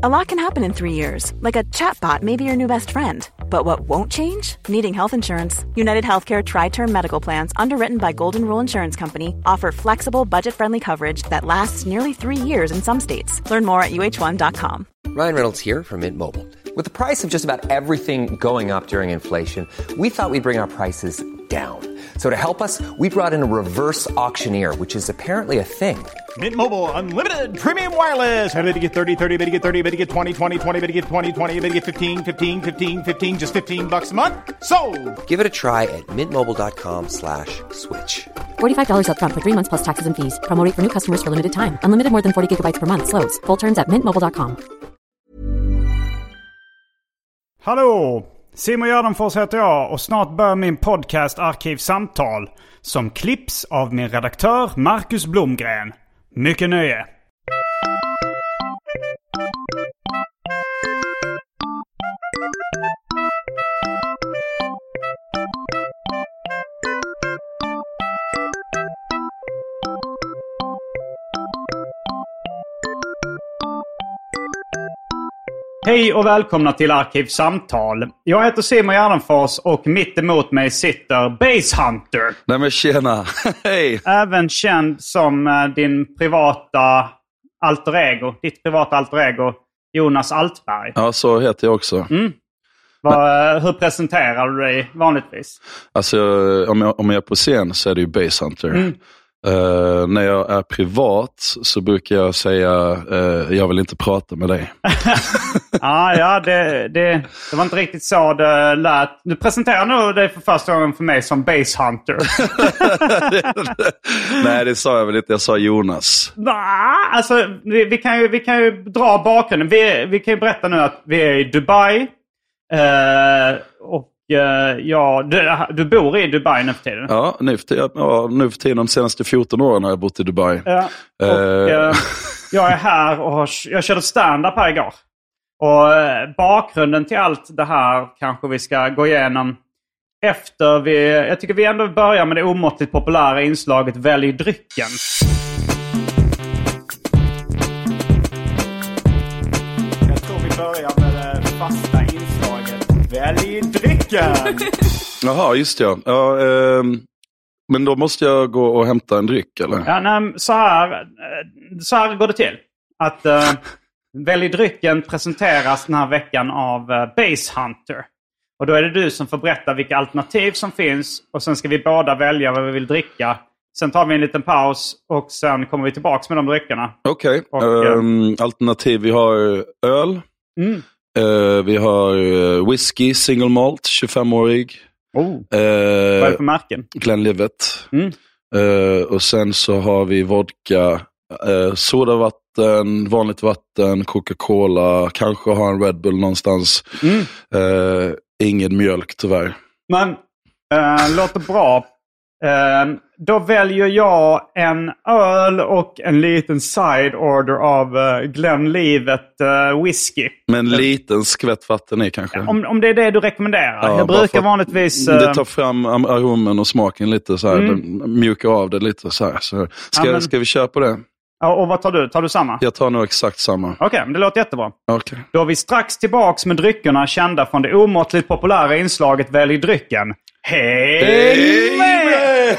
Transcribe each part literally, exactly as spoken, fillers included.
A lot can happen in three years, like a chatbot may be your new best friend. But what won't change? Needing health insurance. United Healthcare Tri-Term Medical Plans, underwritten by Golden Rule Insurance Company, offer flexible, budget-friendly coverage that lasts nearly three years in some states. Learn more at U H one dot com. Ryan Reynolds here from Mint Mobile. With the price of just about everything going up during inflation, we thought we'd bring our prices down. So to help us, we brought in a reverse auctioneer, which is apparently a thing. Mint Mobile Unlimited Premium Wireless. How to get thirty, thirty, how to get thirty, how to get twenty, twenty, twenty, how to get twenty, twenty, how to get fifteen, fifteen, fifteen, fifteen, just fifteen bucks a month? Sold! Give it a try at mintmobile.com slash switch. forty-five dollars up front for three months plus taxes and fees. Promo rate for new customers for limited time. Unlimited more than forty gigabytes per month. Slows full terms at mint mobile dot com. Hallå! Simon Gärdenfors heter jag och snart börjar min podcast Arkivsamtal som klipps av min redaktör Marcus Blomgren. Mycket nöje! Hej och välkomna till Arkivsamtal. Jag heter Simon Gärdenfors och mitt emot mig sitter Base Hunter. Nej men tjena, hej. Även känd som uh, din privata alter ego, ditt privata alter ego, Jonas Altberg. Ja, så heter jag också. Mm. Var, hur presenterar du dig vanligtvis? Alltså om jag, om jag är på scen så är det ju Base Hunter. Mm. Uh, när jag är privat så brukar jag säga uh, jag vill inte prata med dig. ah, ja, det, det, det var inte riktigt så det lät. Du presenterar nog dig för första gången för mig som Base Hunter. Nej, det sa jag väl inte. Jag sa Jonas. Nah, alltså, vi, vi, kan ju, vi kan ju dra bakgrunden. Vi, vi kan ju berätta nu att vi är i Dubai. Uh, och Ja, du, du bor i Dubai nu för tiden. Ja, nu för tiden, ja, nu för tiden de senaste fjorton åren har jag bott i Dubai. Ja, och, uh. jag är här och har, jag körde stand-up här igår. Och eh, bakgrunden till allt det här kanske vi ska gå igenom efter vi... Jag tycker vi ändå börjar med det omåttligt populära inslaget Välj drycken. Jag tror vi börjar med det fasta inslaget Välj drycken! Jaha, just ja. ja eh, men då måste jag gå och hämta en dryck, eller? Ja, nej, så här, så här går det till. Att eh, Välj drycken presenteras den här veckan av eh, Base Hunter. Och då är det du som får berätta vilka alternativ som finns. Och sen ska vi båda välja vad vi vill dricka. Sen tar vi en liten paus och sen kommer vi tillbaka med de dryckerna. Okej, okay. um, alternativ vi har öl. Mm. Uh, vi har uh, whisky, single malt, tjugofem-årig. Oh. Uh, Vad är det för märken? Glenlivet. Mm. Uh, och sen så har vi vodka, uh, sodavatten, vanligt vatten, Coca-Cola, kanske har en Red Bull någonstans. Mm. Uh, ingen mjölk tyvärr. Men uh, låter bra. Uh, då väljer jag en öl och en liten side order av uh, Glenlivet uh, whisky. Men en liten skvätt vatten i kanske? Ja, om, om det är det du rekommenderar. Ja, jag brukar vanligtvis... Uh... Det tar fram aromen och smaken lite så här. Mm. Mjukar av det lite så här. Så ska, ja, men... ska vi köra på det? Ja, och vad tar du? Tar du samma? Jag tar nog exakt samma. Okej, okay, det låter jättebra. Okay. Då är vi strax tillbaks med dryckerna kända från det omåttligt populära inslaget Välj drycken. Hej, Hej med!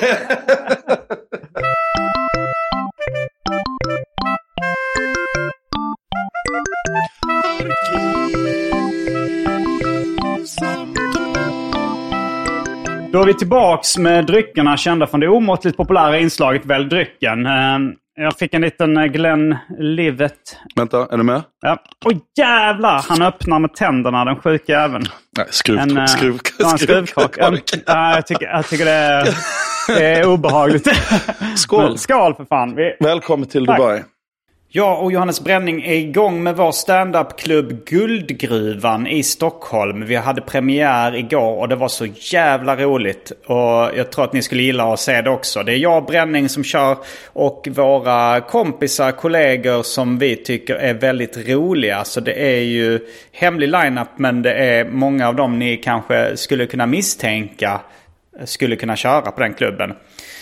Då är vi tillbaks med dryckerna kända från det omåttligt populära inslaget Välj drycken. Jag fick en liten Glenlivet. Vänta, är du med? Ja. Åh jävlar, han öppnar med tänderna, den sjuka även. Nej, skruv, en, skruv, ja, en skruvkrock. Ja, jag, tycker, jag tycker det är, det är obehagligt. Skål. Skål för fan. Vi... Välkommen till Tack. Dubai. Jag och Johannes Bränning är igång med vår stand-up-klubb Guldgruvan i Stockholm. Vi hade premiär igår och det var så jävla roligt. Och jag tror att ni skulle gilla att se det också. Det är jag, Bränning, som kör och våra kompisar, kollegor som vi tycker är väldigt roliga. Så det är ju hemlig line-up, men det är många av dem ni kanske skulle kunna misstänka skulle kunna köra på den klubben.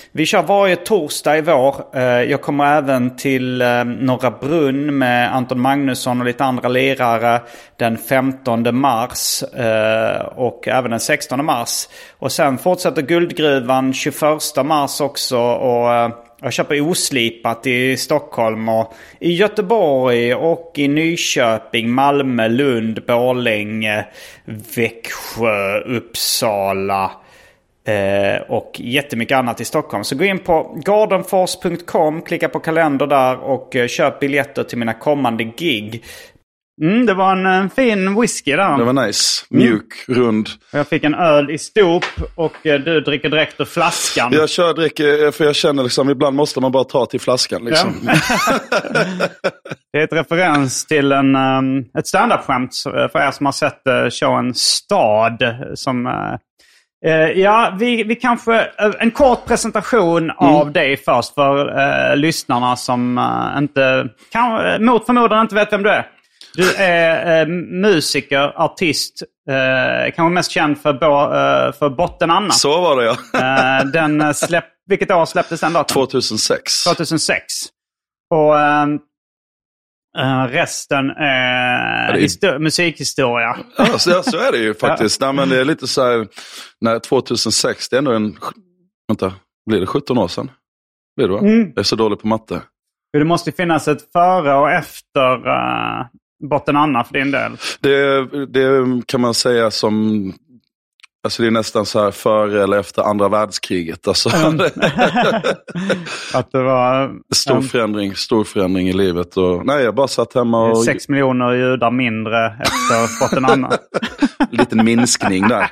Vi kör varje torsdag i vår. Jag kommer även till Norra Brunn med Anton Magnusson och lite andra lirare den femtonde mars och även den sextonde mars. Och sen fortsätter Guldgruvan tjugoförsta mars också, och jag köper oslipat i Stockholm och i Göteborg och i Nyköping, Malmö, Lund, Borlänge, Växjö, Uppsala eh, och jättemycket annat i Stockholm. Så gå in på gardenfors punkt com, klicka på kalender där och eh, köp biljetter till mina kommande gig. Mm, det var en, en fin whisky där. Det var nice. Mjuk, mm. rund. Jag fick en öl i stop och eh, du dricker direkt ur flaskan. Jag kör dricker för jag känner liksom ibland måste man bara ta till flaskan liksom. Ja. Det är ett referens till en, um, ett stand-up-skämt för er som har sett uh, showen Stad som... Uh, uh, ja, vi, vi kanske... Uh, en kort presentation mm. av dig först för uh, lyssnarna som uh, inte... Kan, mot förmodan inte vet vem du är. Du är eh, musiker, artist, eh, kanske mest känd för, bo, eh, för Botten Anna. Så var det, ja. eh, den släpp, vilket år släpptes den datorn? tjugohundrasex. tjugohundrasex. Och eh, resten är, är histor- musikhistoria. Ja, så, så är det ju faktiskt. Nej, men det är lite så här, när tjugohundrasex, det är ändå en, vänta, blir det sjutton år sedan? Blir det va? Mm. Jag är så dålig på matte. Det måste finnas ett före och efter... Uh, Botten Anna för din del. Det, det kan man säga som... Alltså det är nästan så här före eller efter andra världskriget. Alltså. Mm. Att det var... Stor um, förändring, stor förändring i livet. Och, nej, jag bara satt hemma och... Sex miljoner judar mindre efter Botten Anna. Liten minskning där.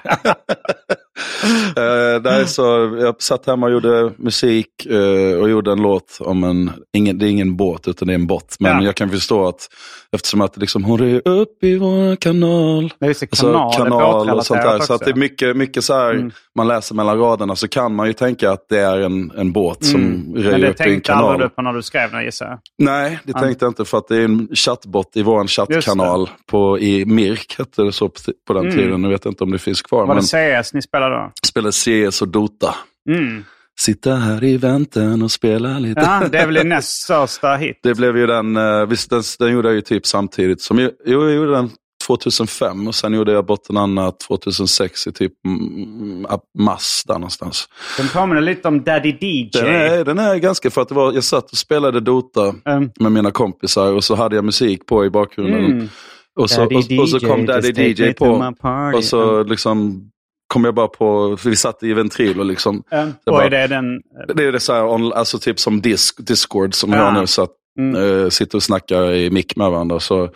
uh, där så, jag satt hemma och gjorde musik uh, och gjorde en låt om en, ingen, det är ingen båt utan det är en bott. Men ja. Jag kan förstå att eftersom att liksom, hon är upp i vår kanal. Det är kanal, alltså, kanal och sånt där. Så att det är mycket, mycket så här, mm. man läser mellan raderna så kan man ju tänka att det är en, en båt som mm. röjer upp i en kanal. Men det tänkte aldrig du på när du skrev den, gissar jag? Nej, det mm. tänkte jag inte för att det är en chattbot i vår chattkanal på, i Mirk hette det så på, på den mm. tiden. Jag vet inte om det finns kvar. Var det C S ni spelade då? Spelade C S och Dota. Mm. Sitta här i vänten och spela lite. Ja, det är väl din näst största hit. Det blev ju den, uh, visst den, den gjorde jag ju typ samtidigt. Som jag, jag gjorde den tjugohundrafem och sen gjorde jag Botten Anna tjugohundrasex i typ mm, mars där någonstans. Den påminner lite om Daddy D J. Den är, den är ganska för att det var, jag satt och spelade Dota mm. med mina kompisar och så hade jag musik på i bakgrunden. Mm. Och, så, och, och så kom Daddy D J på och så liksom... kom jag bara på, för vi satt i Ventrilo liksom. Mm. Och bara, är det den... Det är det så här, alltså typ som disk, Discord som ja. jag har nu, så att mm. äh, sitter och snackar i mick med varandra. Så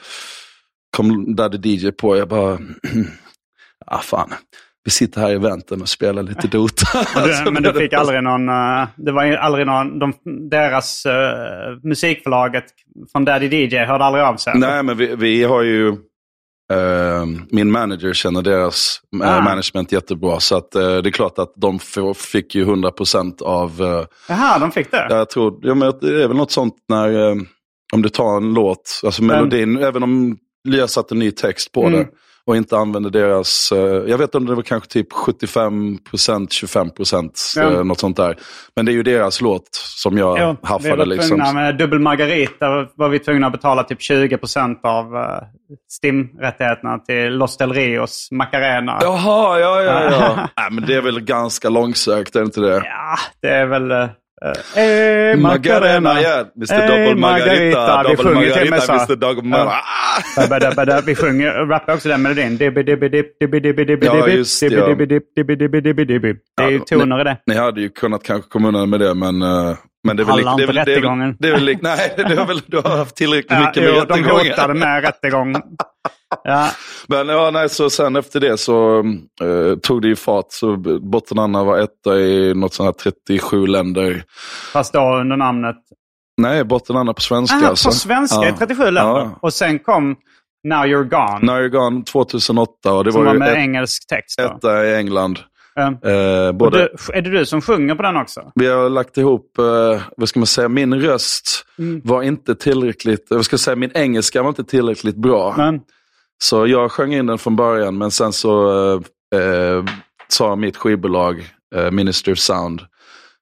kom Daddy D J på, jag bara, ah fan, vi sitter här i vänten och spelar lite Dota. du, men du fick aldrig någon, det var aldrig någon, de, deras uh, musikförlaget från Daddy D J hörde aldrig av sig. Nej, men vi, vi har ju, Uh, min manager känner deras uh, ah. management jättebra. Så att, uh, det är klart att de f- fick ju hundra procent av... Uh, Jaha, de fick det? Jag tror, ja, men det är väl något sånt när... Uh, om du tar en låt, alltså melodin, mm. även om jag satt en ny text på mm. det och inte använder deras... Uh, jag vet om det var kanske typ sjuttiofem procent, tjugofem procent, mm. uh, något sånt där. Men det är ju deras låt som jag jo, haffade. Vi var liksom. Tvungna, med Dubbel Margarita var vi tvungna att betala typ tjugo procent av... Uh, Stim-rättigheterna till Los Del Rios Macarena. Jaha, ja, ja, ja. Nej, men det är väl ganska långsökt, är det inte det? Ja, det är väl... Uh, eh, Macarena, ja. mister Double Margarita. Vi sjunger till mig så. mister Double Margarita. Vi sjunger, rappar också den melodin. Ja, just det. Det är ju toner i det. Ni hade ju kunnat kanske komma undan med det, men... Men det är väl lik, det är väl, det är väl, det är väl lik, nej, det är väl, du har haft tillräckligt ja, mycket med jo, rättegången. De hotade med rättegång. Ja. Men ja, nej, så sen efter det så uh, tog det ju fart. Så Botten Anna var etta i något sånt här trettiosju länder. Fast då under namnet? Nej, Botten Anna på svenska. Aha, alltså. På svenska ja. i trettiosju länder. Ja. Och sen kom Now You're Gone. Now You're Gone tjugohundraåtta. Och det som var, var med ett, engelsk text då. Etta i England. Mm. Uh, både... du, är det du som sjunger på den också? Vi har lagt ihop, uh, vad ska man säga, min röst mm. var inte tillräckligt, vad ska jag säga, min engelska var inte tillräckligt bra. Mm. Så jag sjöng in den från början, men sen så uh, uh, sa mitt skivbolag, uh, Minister of Sound,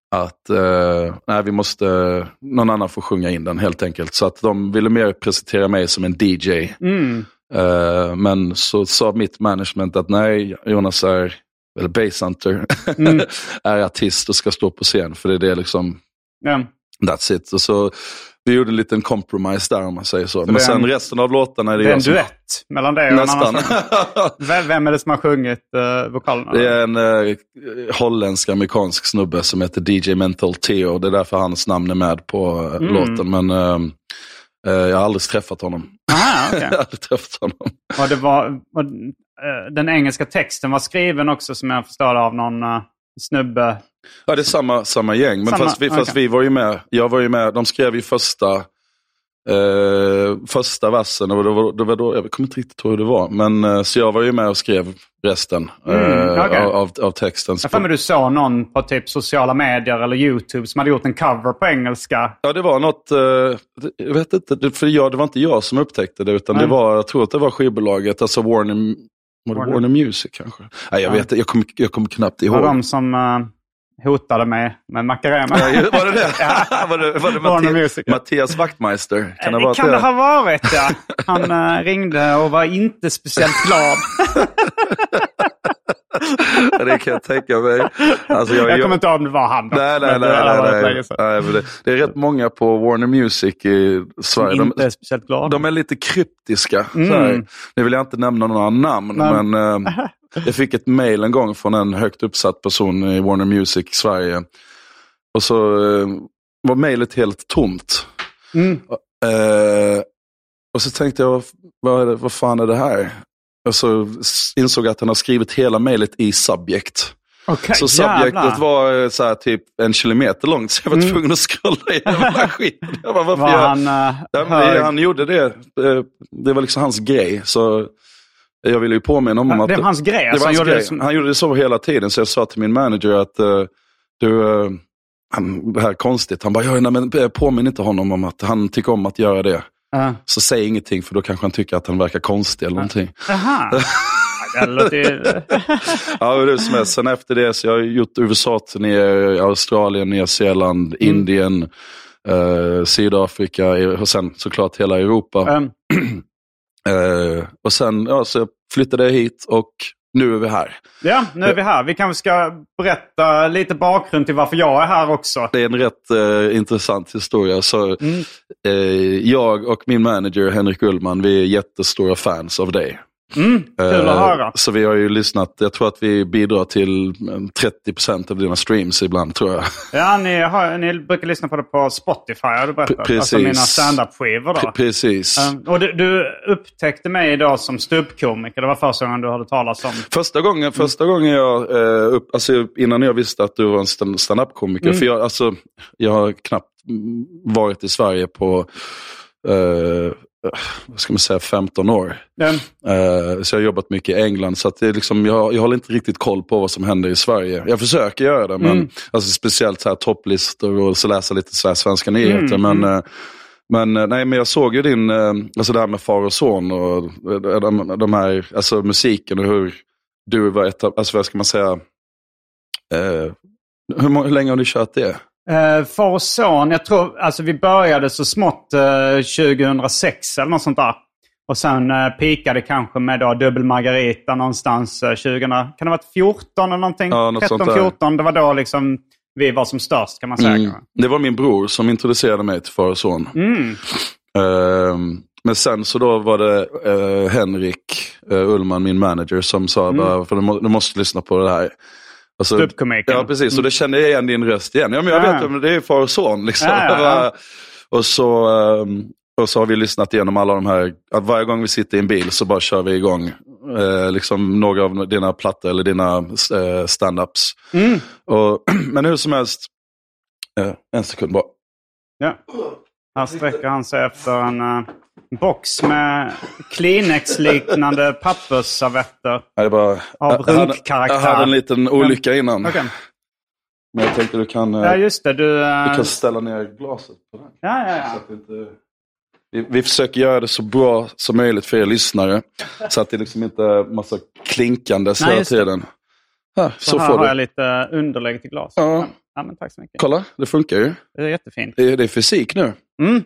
att uh, nej, vi måste, någon annan får sjunga in den helt enkelt. Så att de ville mer presentera mig som en D J. Mm. Uh, men så sa mitt management att nej, Jonas är, eller Basshunter, mm. är artist och ska stå på scen. För det är det liksom, yeah. that's it. Och så vi gjorde en liten compromise där om man säger så. så Men sen en, resten av låtarna är det, det är jag en som... duett mellan dig och nästan. En annan. Vem, vem är det som har sjungit uh, vokalerna? Det är en uh, holländsk-amerikansk snubbe som heter D J Mental Theo. Det är därför hans namn är med på uh, mm. låten. Men uh, uh, jag har aldrig träffat honom. Aha, okay. jag har aldrig träffat honom. Och det var, och, uh, den engelska texten var skriven också som jag förstår av någon uh, snubbe. Ja, det är samma, samma gäng. Men samma, fast, vi, fast okay. vi var ju med. Jag var ju med. De skrev ju första eh, första versen. Och det var, det var då, jag kommer inte riktigt ihåg hur det var. Men, eh, så jag var ju med och skrev resten mm, eh, okay. av, av, av texten. Jag tror att du sa någon på typ sociala medier eller YouTube som hade gjort en cover på engelska. Ja, det var något... Eh, jag vet inte. För jag, det var inte jag som upptäckte det. Utan mm. det var, jag tror att det var skivbolaget. Alltså Warner, Warner. Warner Music kanske. Nej, jag vet. Jag kommer jag kom knappt ihåg. Det var de som... Uh... hotade mig med Macarena. Ja, var det det? Ja. var det, var det Mattias, Mattias Wachtmeister? Kan det, det, kan det ha varit, ja. Han äh, ringde och var inte speciellt glad. Det kan jag tänka mig. Alltså, jag, jag kommer inte ihåg om det var han. Då. Nej, nej, nej. nej, nej, nej. nej det, det är rätt många på Warner Music i Sverige. Som inte är speciellt glada. De är lite kryptiska. Mm. Så här. Nu vill jag inte nämna några namn, men... men äh, jag fick ett mejl en gång från en högt uppsatt person i Warner Music Sverige. Och så eh, var mejlet helt tomt. Mm. Eh, och så tänkte jag, vad, är det, vad fan är det här? Och så insåg jag att han har skrivit hela mejlet i subject. Okay, så subjectet var så här, typ en kilometer långt. Så jag var mm. tvungen att scrolla igenom maskinen. Jag bara, varför var jag... han, uh, ja, men, han gjorde det. Det var liksom hans grej. Så... Jag ville ju påminna om att... Det var hans grej. Det alltså, var hans han, grej. Gjorde det som... han gjorde det så hela tiden. Så jag sa till min manager att uh, du, uh, han, det här är konstigt. Han bara, ja, nej, men påminn inte honom om att han tycker om att göra det. Uh. Så säg ingenting för då kanske han tycker att han verkar konstig eller uh. någonting. Aha. Det låter... ja, det är som är. Sen efter det så jag har gjort U S A-turnéer, Australien, Nya Zeeland, mm. Indien, uh, Sydafrika och sen såklart hela Europa. Um. Uh, och sen ja, så flyttade jag hit och nu är vi här. Ja, nu är vi här. Vi kanske ska berätta lite bakgrund till varför jag är här också. Det är en rätt uh, intressant historia. Så, mm. uh, jag och min manager Henrik Ullman, vi är jättestora fans av dig. Mm, kul att höra. Uh, så vi har ju lyssnat, jag tror att vi bidrar till trettio procent av dina streams ibland, tror jag. Ja, ni, har, ni brukar lyssna på det på Spotify, har du berättat. Precis. Alltså mina stand-up-skivor då. P- precis. Um, och du, du upptäckte mig idag som ståuppkomiker. Det var första gången du hade talat om. Första gången, första gången jag, uh, upp, alltså innan jag visste att du var en stand-up-komiker. Mm. För jag, alltså, jag har knappt varit i Sverige på... Uh, vad ska man säga, femton år. Mm. Uh, så jag har jobbat mycket i England. Så att det är liksom, jag, jag håller inte riktigt koll på vad som händer i Sverige. Jag försöker göra det, men mm. alltså, speciellt så här topplistor och så läsa lite så här svenska nyheter. Mm. Men, uh, men, uh, nej, men jag såg ju din, uh, alltså det här med far och son och uh, de, de här, alltså musiken och hur du var ett, alltså vad ska man säga, uh, hur, hur länge har du kört det? Uh, far och son, jag tror, alltså vi började så smått uh, tjugohundrasex eller något sånt där. Och sen uh, pikade kanske med då Dubbel Margarita någonstans uh, tjugo, kan det ha varit fjorton eller någonting? Ja, något tretton fjorton, det var då liksom vi var som störst kan man säga. Mm. Det var min bror som introducerade mig till far och son. Mm. Uh, men sen så då var det uh, Henrik uh, Ullman, min manager, som sa mm. bara, för du, må, du måste lyssna på det här. Alltså, ja, precis. Och det kände jag igen din röst igen. Ja, men jag ja. vet om det är far och son. Liksom. Ja, ja, ja. Och, så, och så har vi lyssnat igenom alla de här. Att varje gång vi sitter i en bil så bara kör vi igång eh, liksom några av dina plattor eller dina eh, stand-ups. Mm. Och, men hur som helst. Eh, en sekund bara. Ja. Här sträcker han sig efter en uh, box med Kleenex-liknande pappersservetter bara, av runkkaraktär. Jag hade en liten olycka innan. Okay. Men jag tänkte du kan, ja, just det, du, uh... du kan ställa ner glaset på den. Ja, ja, ja. Så att inte... vi, vi försöker göra det så bra som möjligt för er lyssnare. Så att det liksom inte är massa klinkande hela tiden. Här, så, så här får har du. Jag lite underlägg till glas. Ja, Ja, men tack så mycket. Kolla, det funkar ju. Det är jättefint. Det är, det är fysik nu. Mm.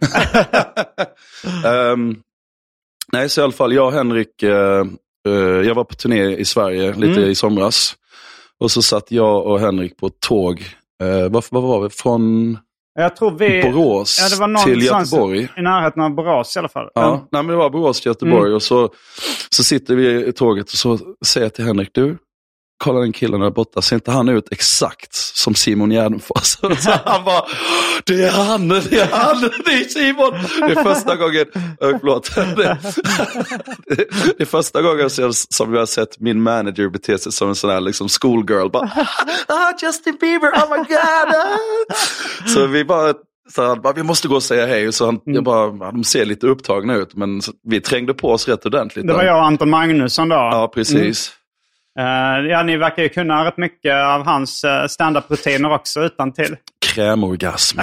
um, nej, så i alla fall, jag och Henrik, uh, uh, jag var på turné i Sverige lite mm. i somras. Och så satt jag och Henrik på ett tåg. Uh, vad, vad var vi? Från jag tror vi, Borås ja, det var någon till Göteborg. I närheten av Borås i alla fall. Ja, mm. nej, men det var Borås till Göteborg. Mm. Och så, så sitter vi i tåget och så säger jag till Henrik, du, kolla den killen där borta, ser inte han ut exakt som Simon Gärdenfors? Så han bara, det är han, det är han, det är Simon. Det är första gången, äh, förlåt, det, det, det är första gången som jag har sett min manager bete sig som en sån här liksom schoolgirl. Bara, ah, Justin Bieber, oh my god. Så vi bara, så han bara, vi måste gå och säga hej. Så han, mm. jag bara, de ser lite upptagna ut, men vi trängde på oss rätt ordentligt. Det var jag och Anton Magnusson då. Ja, precis. Mm. Uh, ja, ni verkar ju kunna rätt mycket av hans uh, stand-up-rutiner också utan till. Krämorgasm.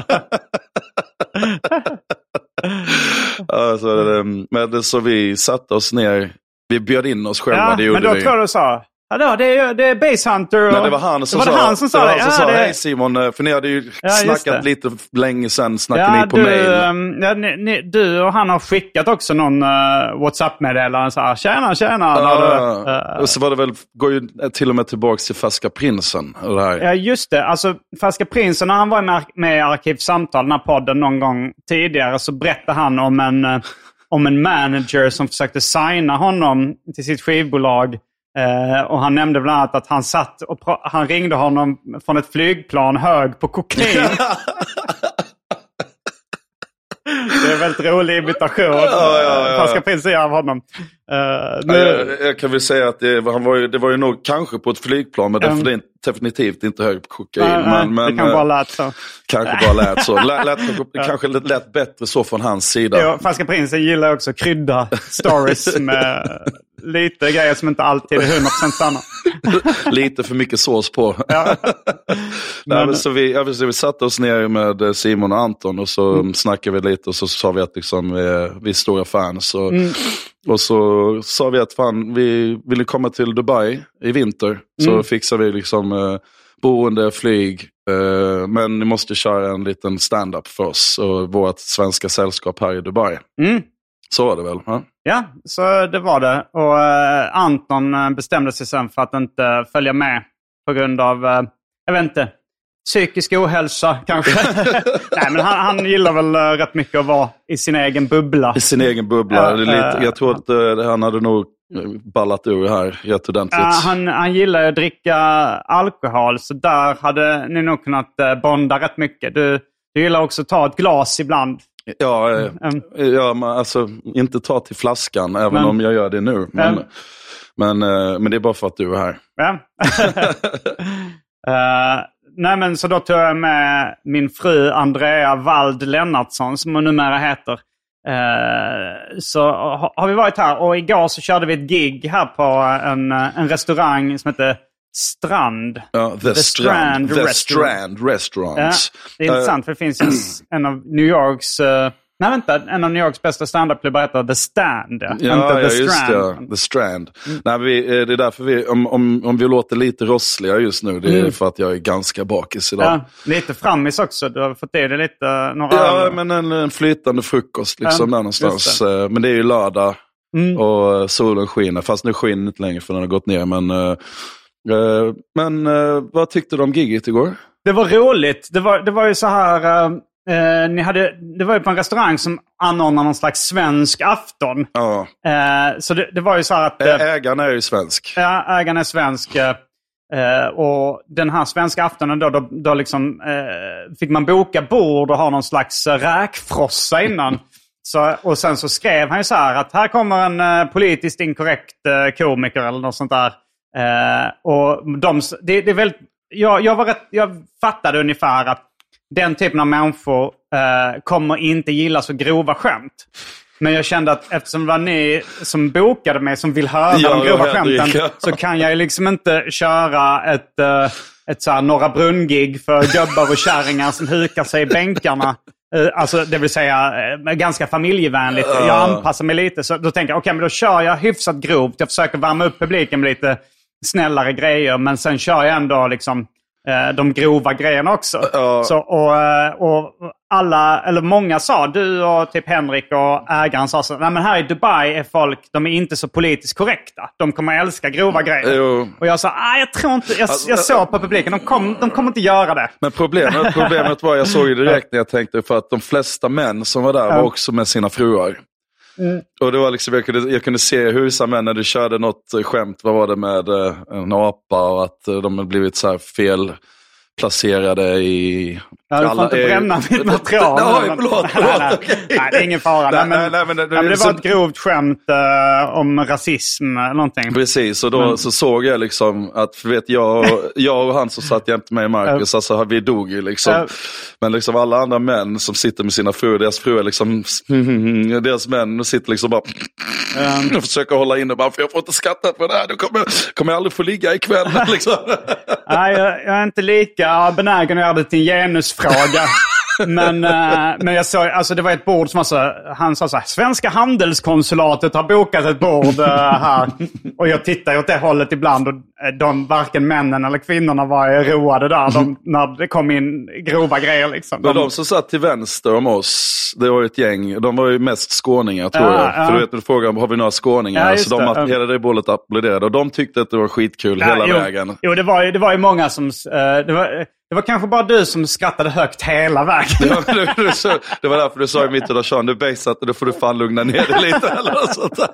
alltså, men så vi satte oss ner, vi bjöd in oss själva. Ja, det gjorde men då vi. tror du sa, ja då, det är, det är Base Hunter. Och... Nej, det var han som det var sa, han som sa, det. Var han som ja, sa det... hej Simon, för ni hade ju ja, snackat lite länge sedan, snackade ja, ni på du, mail. Um, ja, ni, ni, du och han har skickat också någon uh, WhatsApp-meddelande så här, tjena, tjena. Ja, du, uh, och så var det väl, går ju till och med tillbaka till Färska Prinsen. Det här. Ja, just det. Alltså, Färska Prinsen, när han var med, med i Arkivsamtal, den här podden någon gång tidigare, så berättade han om en, uh, om en manager som försökte signa honom till sitt skivbolag. Uh, och han nämnde bland annat att han satt och pra- han ringde honom från ett flygplan hög på kokain. Det är en väldigt rolig imitation. Ja, ja, ja. Färska Prinsen av honom. Uh, nu... ja, jag, jag kan väl säga att det, han var ju, det var ju nog kanske på ett flygplan, men um, definitivt, definitivt inte hög på kokain. Uh, men, men, det kan bara lät så. Kanske bara lät så. Lät, lät, kanske lät bättre så från hans sida. Ja, Färska Prinsen gillar också krydda stories med lite grejer som inte alltid är hundra procent sanna. Lite för mycket sås på. Ja. Nej, men så vi, ja, vi satte oss ner med Simon och Anton och så mm. snackade vi lite och så sa vi att liksom, vi, vi är stora fans. Och, mm. och så sa vi att fan, vi ville komma till Dubai i vinter. Så mm. fixar vi liksom eh, boende, flyg. Eh, men ni måste köra en liten stand-up för oss och vårt svenska sällskap här i Dubai. Mm. Så var det väl? Ja? Ja, så det var det. Och eh, Anton bestämde sig sen för att inte följa med på grund av, eh, jag vet inte, psykisk ohälsa kanske. Nej, men han, han gillar väl uh, rätt mycket att vara i sin egen bubbla. I sin egen bubbla. Ja, det är lite, jag tror att uh, han hade nog ballat ur här jättordentligt. Uh, han, han gillar att dricka alkohol, så där hade ni nog kunnat uh, bonda rätt mycket. Du, du gillar också att ta ett glas ibland. Ja, uh, um. ja men alltså inte ta till flaskan, även men, om jag gör det nu. Men, um. men, uh, men det är bara för att du är här. Ja. uh, Nej, men så då tog jag med min fru Andrea Wald Lennartsson, som hon numera heter. Eh, så ha, har vi varit här, och igår så körde vi ett gig här på en, en restaurang som heter Strand. Ja, The, The Strand, Strand The Strand Restaurants. Ja, det är intressant, för det finns en, en av New Yorks... Uh, Nej, vänta. En av New Yorks bästa stand-up-klubbar heter The Stand. Ja, ja, The ja Strand. just det. The Strand. Mm. Nej, vi, det är därför vi, om, om, om vi låter lite rossliga just nu, det är mm. för att jag är ganska bakis idag. Ja, lite framis också. Du har fått det, det lite några Ja, över. men en, en flytande frukost liksom ja, där någonstans. Det. Men det är ju lördag mm. och solen skiner. Fast nu skiner inte längre för den har gått ner. Men, uh, uh, men uh, vad tyckte du om giget igår? Det var roligt. Det var, det var ju så här... Uh, Uh, ni hade, det var ju på en restaurang som anordnar någon slags svensk afton. Ja. Uh, så det, det var ju så här att... Uh, ägaren är ju svensk. Ja, ägaren är svensk. Uh, och den här svenska aftonen då, då, då liksom, uh, fick man boka bord och ha någon slags räkfrossa innan. så, och sen så skrev han ju så här att här kommer en uh, politiskt inkorrekt uh, komiker eller något sånt där. Uh, och de, det, det är väldigt... Jag, jag, var rätt, jag fattade ungefär att den typen av människor eh, kommer inte gilla så grova skämt. Men jag kände att eftersom det var ni som bokade mig som vill höra ja, de grova skämten ja. så kan jag liksom inte köra ett, eh, ett så här Norra Brunn-gig för gubbar och kärringar som hukar sig i bänkarna. Eh, alltså det vill säga eh, ganska familjevänligt. Jag anpassar mig lite. Så då tänker jag, okej, okay, men då kör jag hyfsat grovt. Jag försöker värma upp publiken med lite snällare grejer. Men sen kör jag ändå liksom... eh, de grova grejerna också. Ja. Så, och, eh, och alla, eller många sa, du och typ Henrik och ägaren sa så, nej men här i Dubai är folk, de är inte så politiskt korrekta. De kommer älska grova grejer. Jo. Och jag sa, nej jag tror inte, jag, jag såg på publiken, de, kom, de kommer inte göra det. Men problemet, problemet var, jag såg ju direkt när jag tänkte, för att de flesta män som var där var också med sina fruar. Mm. Och det var liksom, jag kunde, jag kunde se hur vissa män när du körde något skämt, vad var det med uh, en apa och att uh, de hade blivit så här fel placerade i... Ja, du får inte bränna mitt material. Nej, förlåt, förlåt. Nej, nej, nej, det är ingen fara. Nej, men, nej, nej, men, det, nej, men det var ett grovt skämt uh, om rasism eller någonting. Precis, och då men... så såg jag liksom att, för vet jag, jag och han som satt jämte mig, Marcus, uh. alltså vi dog ju liksom. Uh. Men liksom alla andra män som sitter med sina fruar, deras fruar liksom, deras män sitter liksom bara um. och försöker hålla inne bara, för jag får inte skratta på det här, du kommer, kommer jag aldrig få ligga ikväll liksom. Nej, jag, jag är inte lika benägen att göra det till en genusfråga. Men, äh, men jag såg, alltså det var ett bord som var så, han sa så här, Svenska handelskonsulatet har bokat ett bord äh, här. Och jag tittar åt det hållet ibland och de, varken männen eller kvinnorna var roade där de, när det kom in grova grejer liksom. De, de som satt till vänster om oss, det var ett gäng, de var ju mest skåningar tror ja, jag. Ja. För du vet, du frågade, har vi några skåningar? Ja, så de, det. hela det bordet applåderade och de tyckte att det var skitkul ja, hela jo, vägen. Jo, det var ju, det var ju många som, uh, det var... Det var kanske bara du som skrattade högt hela vägen. Det var, du, du, det var därför du sa i mitten av Sean, du bejsat och då får du fan lugna ner dig lite. Eller sånt där.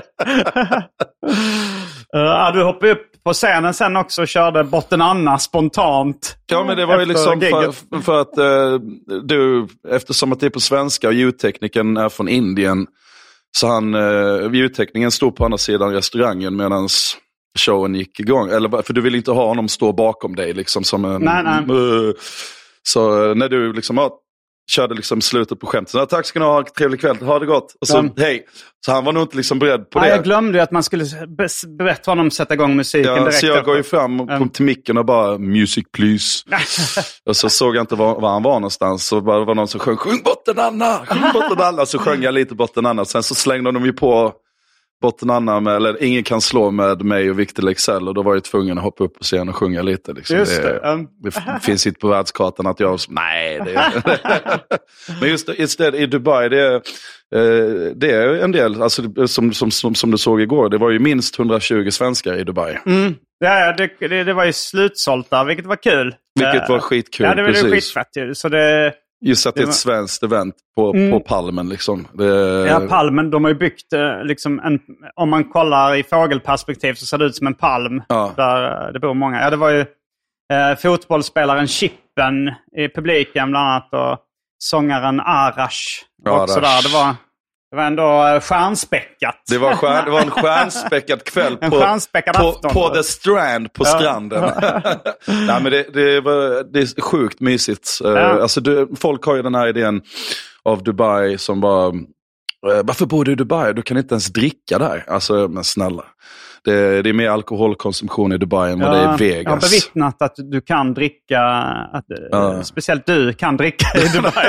uh, du hoppade upp på scenen sen också och körde Botten Anna spontant. Ja, men det var ju liksom för, för att uh, du, eftersom att det är på svenska och ljudtekniken är från Indien, så han, uh, ljudtekniken stod på andra sidan restaurangen medans showen gick igång. Eller, för du vill inte ha honom stå bakom dig liksom som en... Nej, nej. Uh, så när du liksom ja, körde liksom slutet på skämtet. Ja, tack ska ni ha, trevlig kväll, ha det gott. Och så, mm. hej. Så han var nog inte liksom beredd på ja, det. Jag glömde ju att man skulle berätta honom sätta igång musiken ja, direkt. Så jag efter. går ju fram och kom till micken och bara, music please. Och så såg jag inte var, var han var någonstans. Så bara, det var någon som sjöng, sjung Botten Anna, sjung Botten Anna. Så sjöng jag lite Botten Anna. Sen så slängde de ju på Botten Anna med, eller ingen kan slå med mig och Victor Leksell, och då var jag tvungen att hoppa upp på scenen och sjunga lite. Liksom. Just det. Det, um. det finns inte på världskartan att jag... Nej, det är... Men just det, istället i Dubai, det är, det är en del, alltså, som, som, som, som du såg igår, det var ju minst hundratjugo svenskar i Dubai. Mm. Ja, det, det, det var ju slutsålt där, vilket var kul. Vilket var skitkul, ja, det var precis. skitfett. Så det... Just att det är ett var... svenskt event på, mm. på Palmen. Liksom. Det... Ja, Palmen, de har ju byggt liksom en, om man kollar i fågelperspektiv så ser det ut som en palm. Ja. Där det bor många. Ja, det var ju eh, fotbollsspelaren Chippen i publiken bland annat och sångaren Arash. Ja, också där. Det var, det var ändå stjärnspäckat. Det var, stjärn, det var en stjärnspäckad kväll på, på, på The Strand på stranden. Nej, men det, det, var, det är sjukt mysigt. Ja. Alltså, det, folk har ju den här idén av Dubai som bara, varför bor du i Dubai? Du kan inte ens dricka där. Alltså, men snälla. Det, det är mer alkoholkonsumtion i Dubai än vad ja, det är i Vegas. Jag har bevittnat att du kan dricka, att, ja. speciellt du kan dricka i Dubai.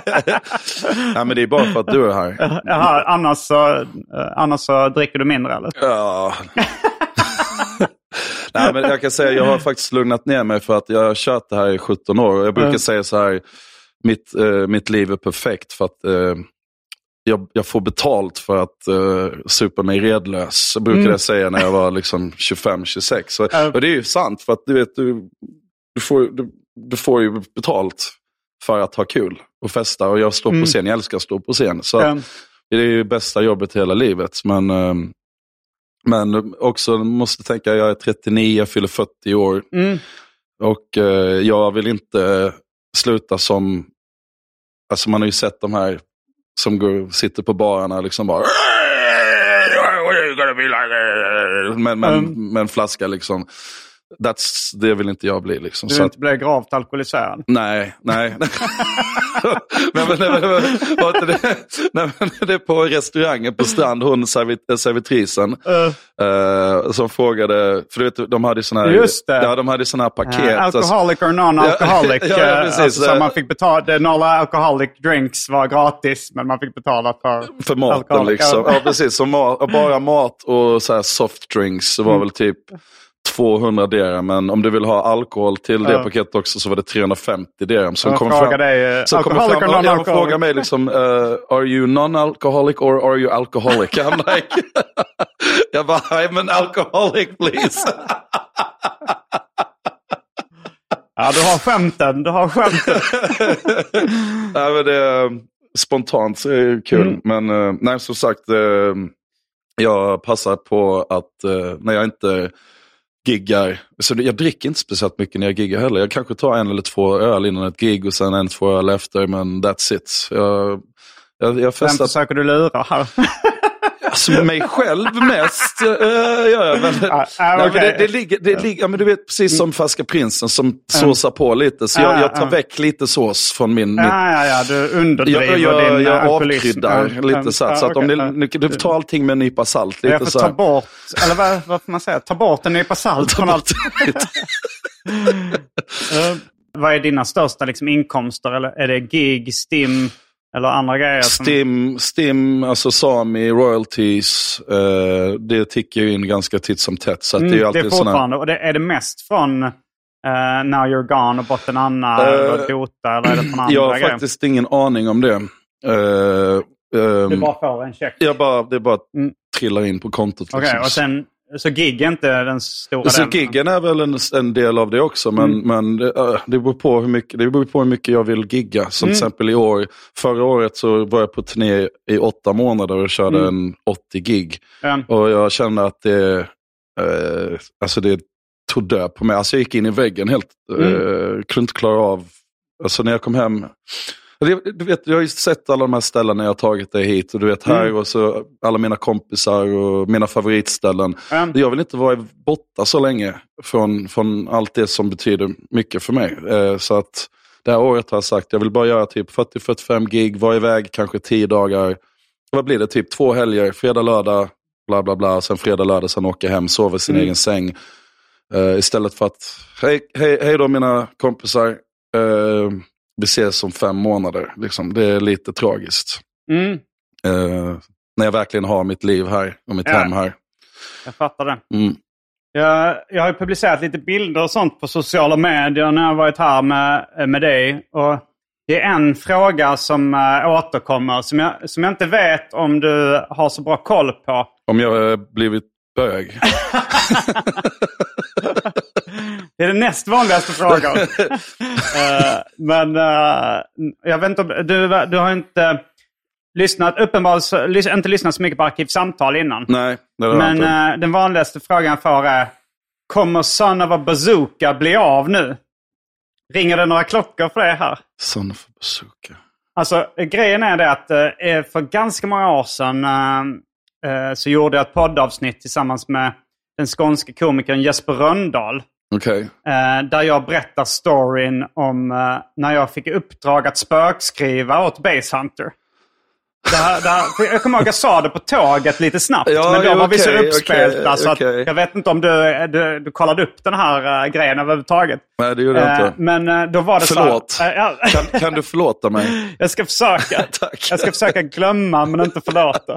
Nej, men det är bara för att du är här. Jaha, annars så, annars så dricker du mindre, eller? Ja. Nej, men jag kan säga, jag har faktiskt lugnat ner mig för att jag har kört det här i sjutton år. Och jag brukar mm. säga så här, mitt, uh, mitt liv är perfekt för att... Uh, Jag, jag får betalt för att uh, supa mig redlös, brukade mm. jag säga när jag var liksom tjugofem tjugosex. Så, uh. Och det är ju sant, för att du vet, du, du, får, du, du får ju betalt för att ha kul och festa. Och jag står mm. på scen, jag älskar att stå på scen. Så mm. det är ju bästa jobbet i hela livet. Men, uh, men också måste tänka, jag är trettionio, jag fyller fyrtio år. Mm. Och uh, jag vill inte sluta som, alltså man har ju sett de här som går, sitter på barerna liksom bara med, med, mm. med en flaska liksom. That's, det vill inte jag bli liksom. Du vill så inte att, bli gravt alkoholiserad? Nej, nej. nej, men, nej, men, vad det, nej, men det är på restaurangen på strand, hon servit, servitrisen uh. uh, som frågade, för du vet, de hade såna här, just det. Ja, de hade såna här paket. Uh, alcoholic or non-alcoholic. ja, ja, precis, alltså, så man fick betala, noll alcoholic drinks var gratis, men man fick betala för för maten liksom. Ja, precis. Så mat, bara mat och så här soft drinks så var mm. väl typ tvåhundra dirham, men om du vill ha alkohol till det ja. paketet också så var det trehundrafemtio dirham. Som jag kom frågar fram, dig, så kommer alcoholic fram, or jag non-alcoholic? frågar mig liksom, uh, are you non-alcoholic or are you alcoholic? I'm like, jag bara, I'm an alcoholic please. Ja, du har skämten, du har skämten. Nej, men det är spontant så är det kul. Mm. Men uh, nej, som sagt, uh, jag passar på att uh, när jag inte giggar, så jag dricker inte speciellt mycket när jag giggar heller. Jag kanske tar en eller två öl innan ett gig och sen en, två öl efter, men that's it. Jag, jag, jag festar... Vem försöker du lura här? Alltså mig själv mest uh, gör jag väl. Ah, ah, Nej, okay. men det, det ligger, det ligger, ja, men du vet precis som Färska Prinsen som mm. såsar på lite. Så jag, jag tar ah, väck lite sås från min... Ja, ja, ja, du underdriver jag, jag, din jag alkoholism. avkryddar Ja, lite så, ja, så att okay, om ni, du får ta allting med en nypa salt. Lite jag får så ta bort, eller vad, vad får man säga? Ta bort en nypa salt från allt. uh, vad är dina största liksom, inkomster? Eller är det gig, stim... Eller andra grejer? Som... Stim, Stim, alltså Sami, royalties, eh, det tickar ju in ganska titt som tätt. Så att mm, det är ju alltid det är fortfarande, såna... och det, är det mest från uh, Now You're Gone och Botten Anna uh, eller Dota, eller är det från andra Jag har grejer? faktiskt ingen aning om det. Uh, um, du bara får en check? Jag bara, det bara mm. trillar in på kontot. Okej, okay, och sen... Så gig är inte den stora så delen? Giggen är väl en, en del av det också. Men, mm. men det, det, beror på hur mycket, det beror på hur mycket jag vill gigga. Som mm. till exempel i år. Förra året så var jag på turné i åtta månader och körde mm. en åttio gig. Mm. Och jag kände att det, eh, alltså det tog död på mig. Alltså jag gick in i väggen helt. Mm. Eh, kunde inte klara av. Alltså när jag kom hem... Du vet, jag har ju sett alla de här ställena jag har tagit dig hit. Och du vet här mm. och så alla mina kompisar och mina favoritställen. Mm. Jag vill inte vara borta så länge från, från allt det som betyder mycket för mig. Eh, så att det här året har jag sagt, jag vill bara göra typ fyrtio till fyrtiofem gig, vara iväg kanske tio dagar. Vad blir det? Typ två helger, fredag, lördag, bla bla bla. Sen fredag, lördag, sen åka hem, sova i sin mm. egen säng. Eh, istället för att, hej, hej, hej då mina kompisar. Eh, Vi ses om fem månader. Liksom. Det är lite tragiskt. Mm. Uh, när jag verkligen har mitt liv här och mitt ja. hem här. Jag fattar det. Mm. Jag, jag har publicerat lite bilder och sånt på sociala medier när jag har varit här med, med dig. Och det är en fråga som uh, återkommer som jag, som jag inte vet om du har så bra koll på. Om jag har blivit bög. Det är den näst vanligaste frågan. uh, men uh, jag vet inte om du, du har inte lyssnat uppenbarligen inte lyssnat så mycket på Arkivsamtal innan. Nej, det har men inte. Uh, den vanligaste frågan jag får är: kommer Son of a Bazooka bli av nu? Ringer det några klockor för det här? Son of a Bazooka. Alltså grejen är det att uh, för ganska många år sedan uh, uh, så gjorde jag ett poddavsnitt tillsammans med den skånska komikern Jesper Rönndahl. Okay. Eh, där jag berättar storyn om eh, när jag fick uppdrag att spökskriva åt Basshunter. Det här, det här, jag kommer ihåg att jag sa det på tåget lite snabbt. Ja, men då var okay, vi så uppspelta okay, så att okay. jag vet inte om du, du, du kollade upp den här uh, grejen överhuvudtaget. Nej, det gjorde jag uh, inte. Men uh, då var det Förlåt. så... Uh, ja. kan, kan du förlåta mig? Jag ska försöka. Tack. Jag ska försöka glömma men inte förlåta.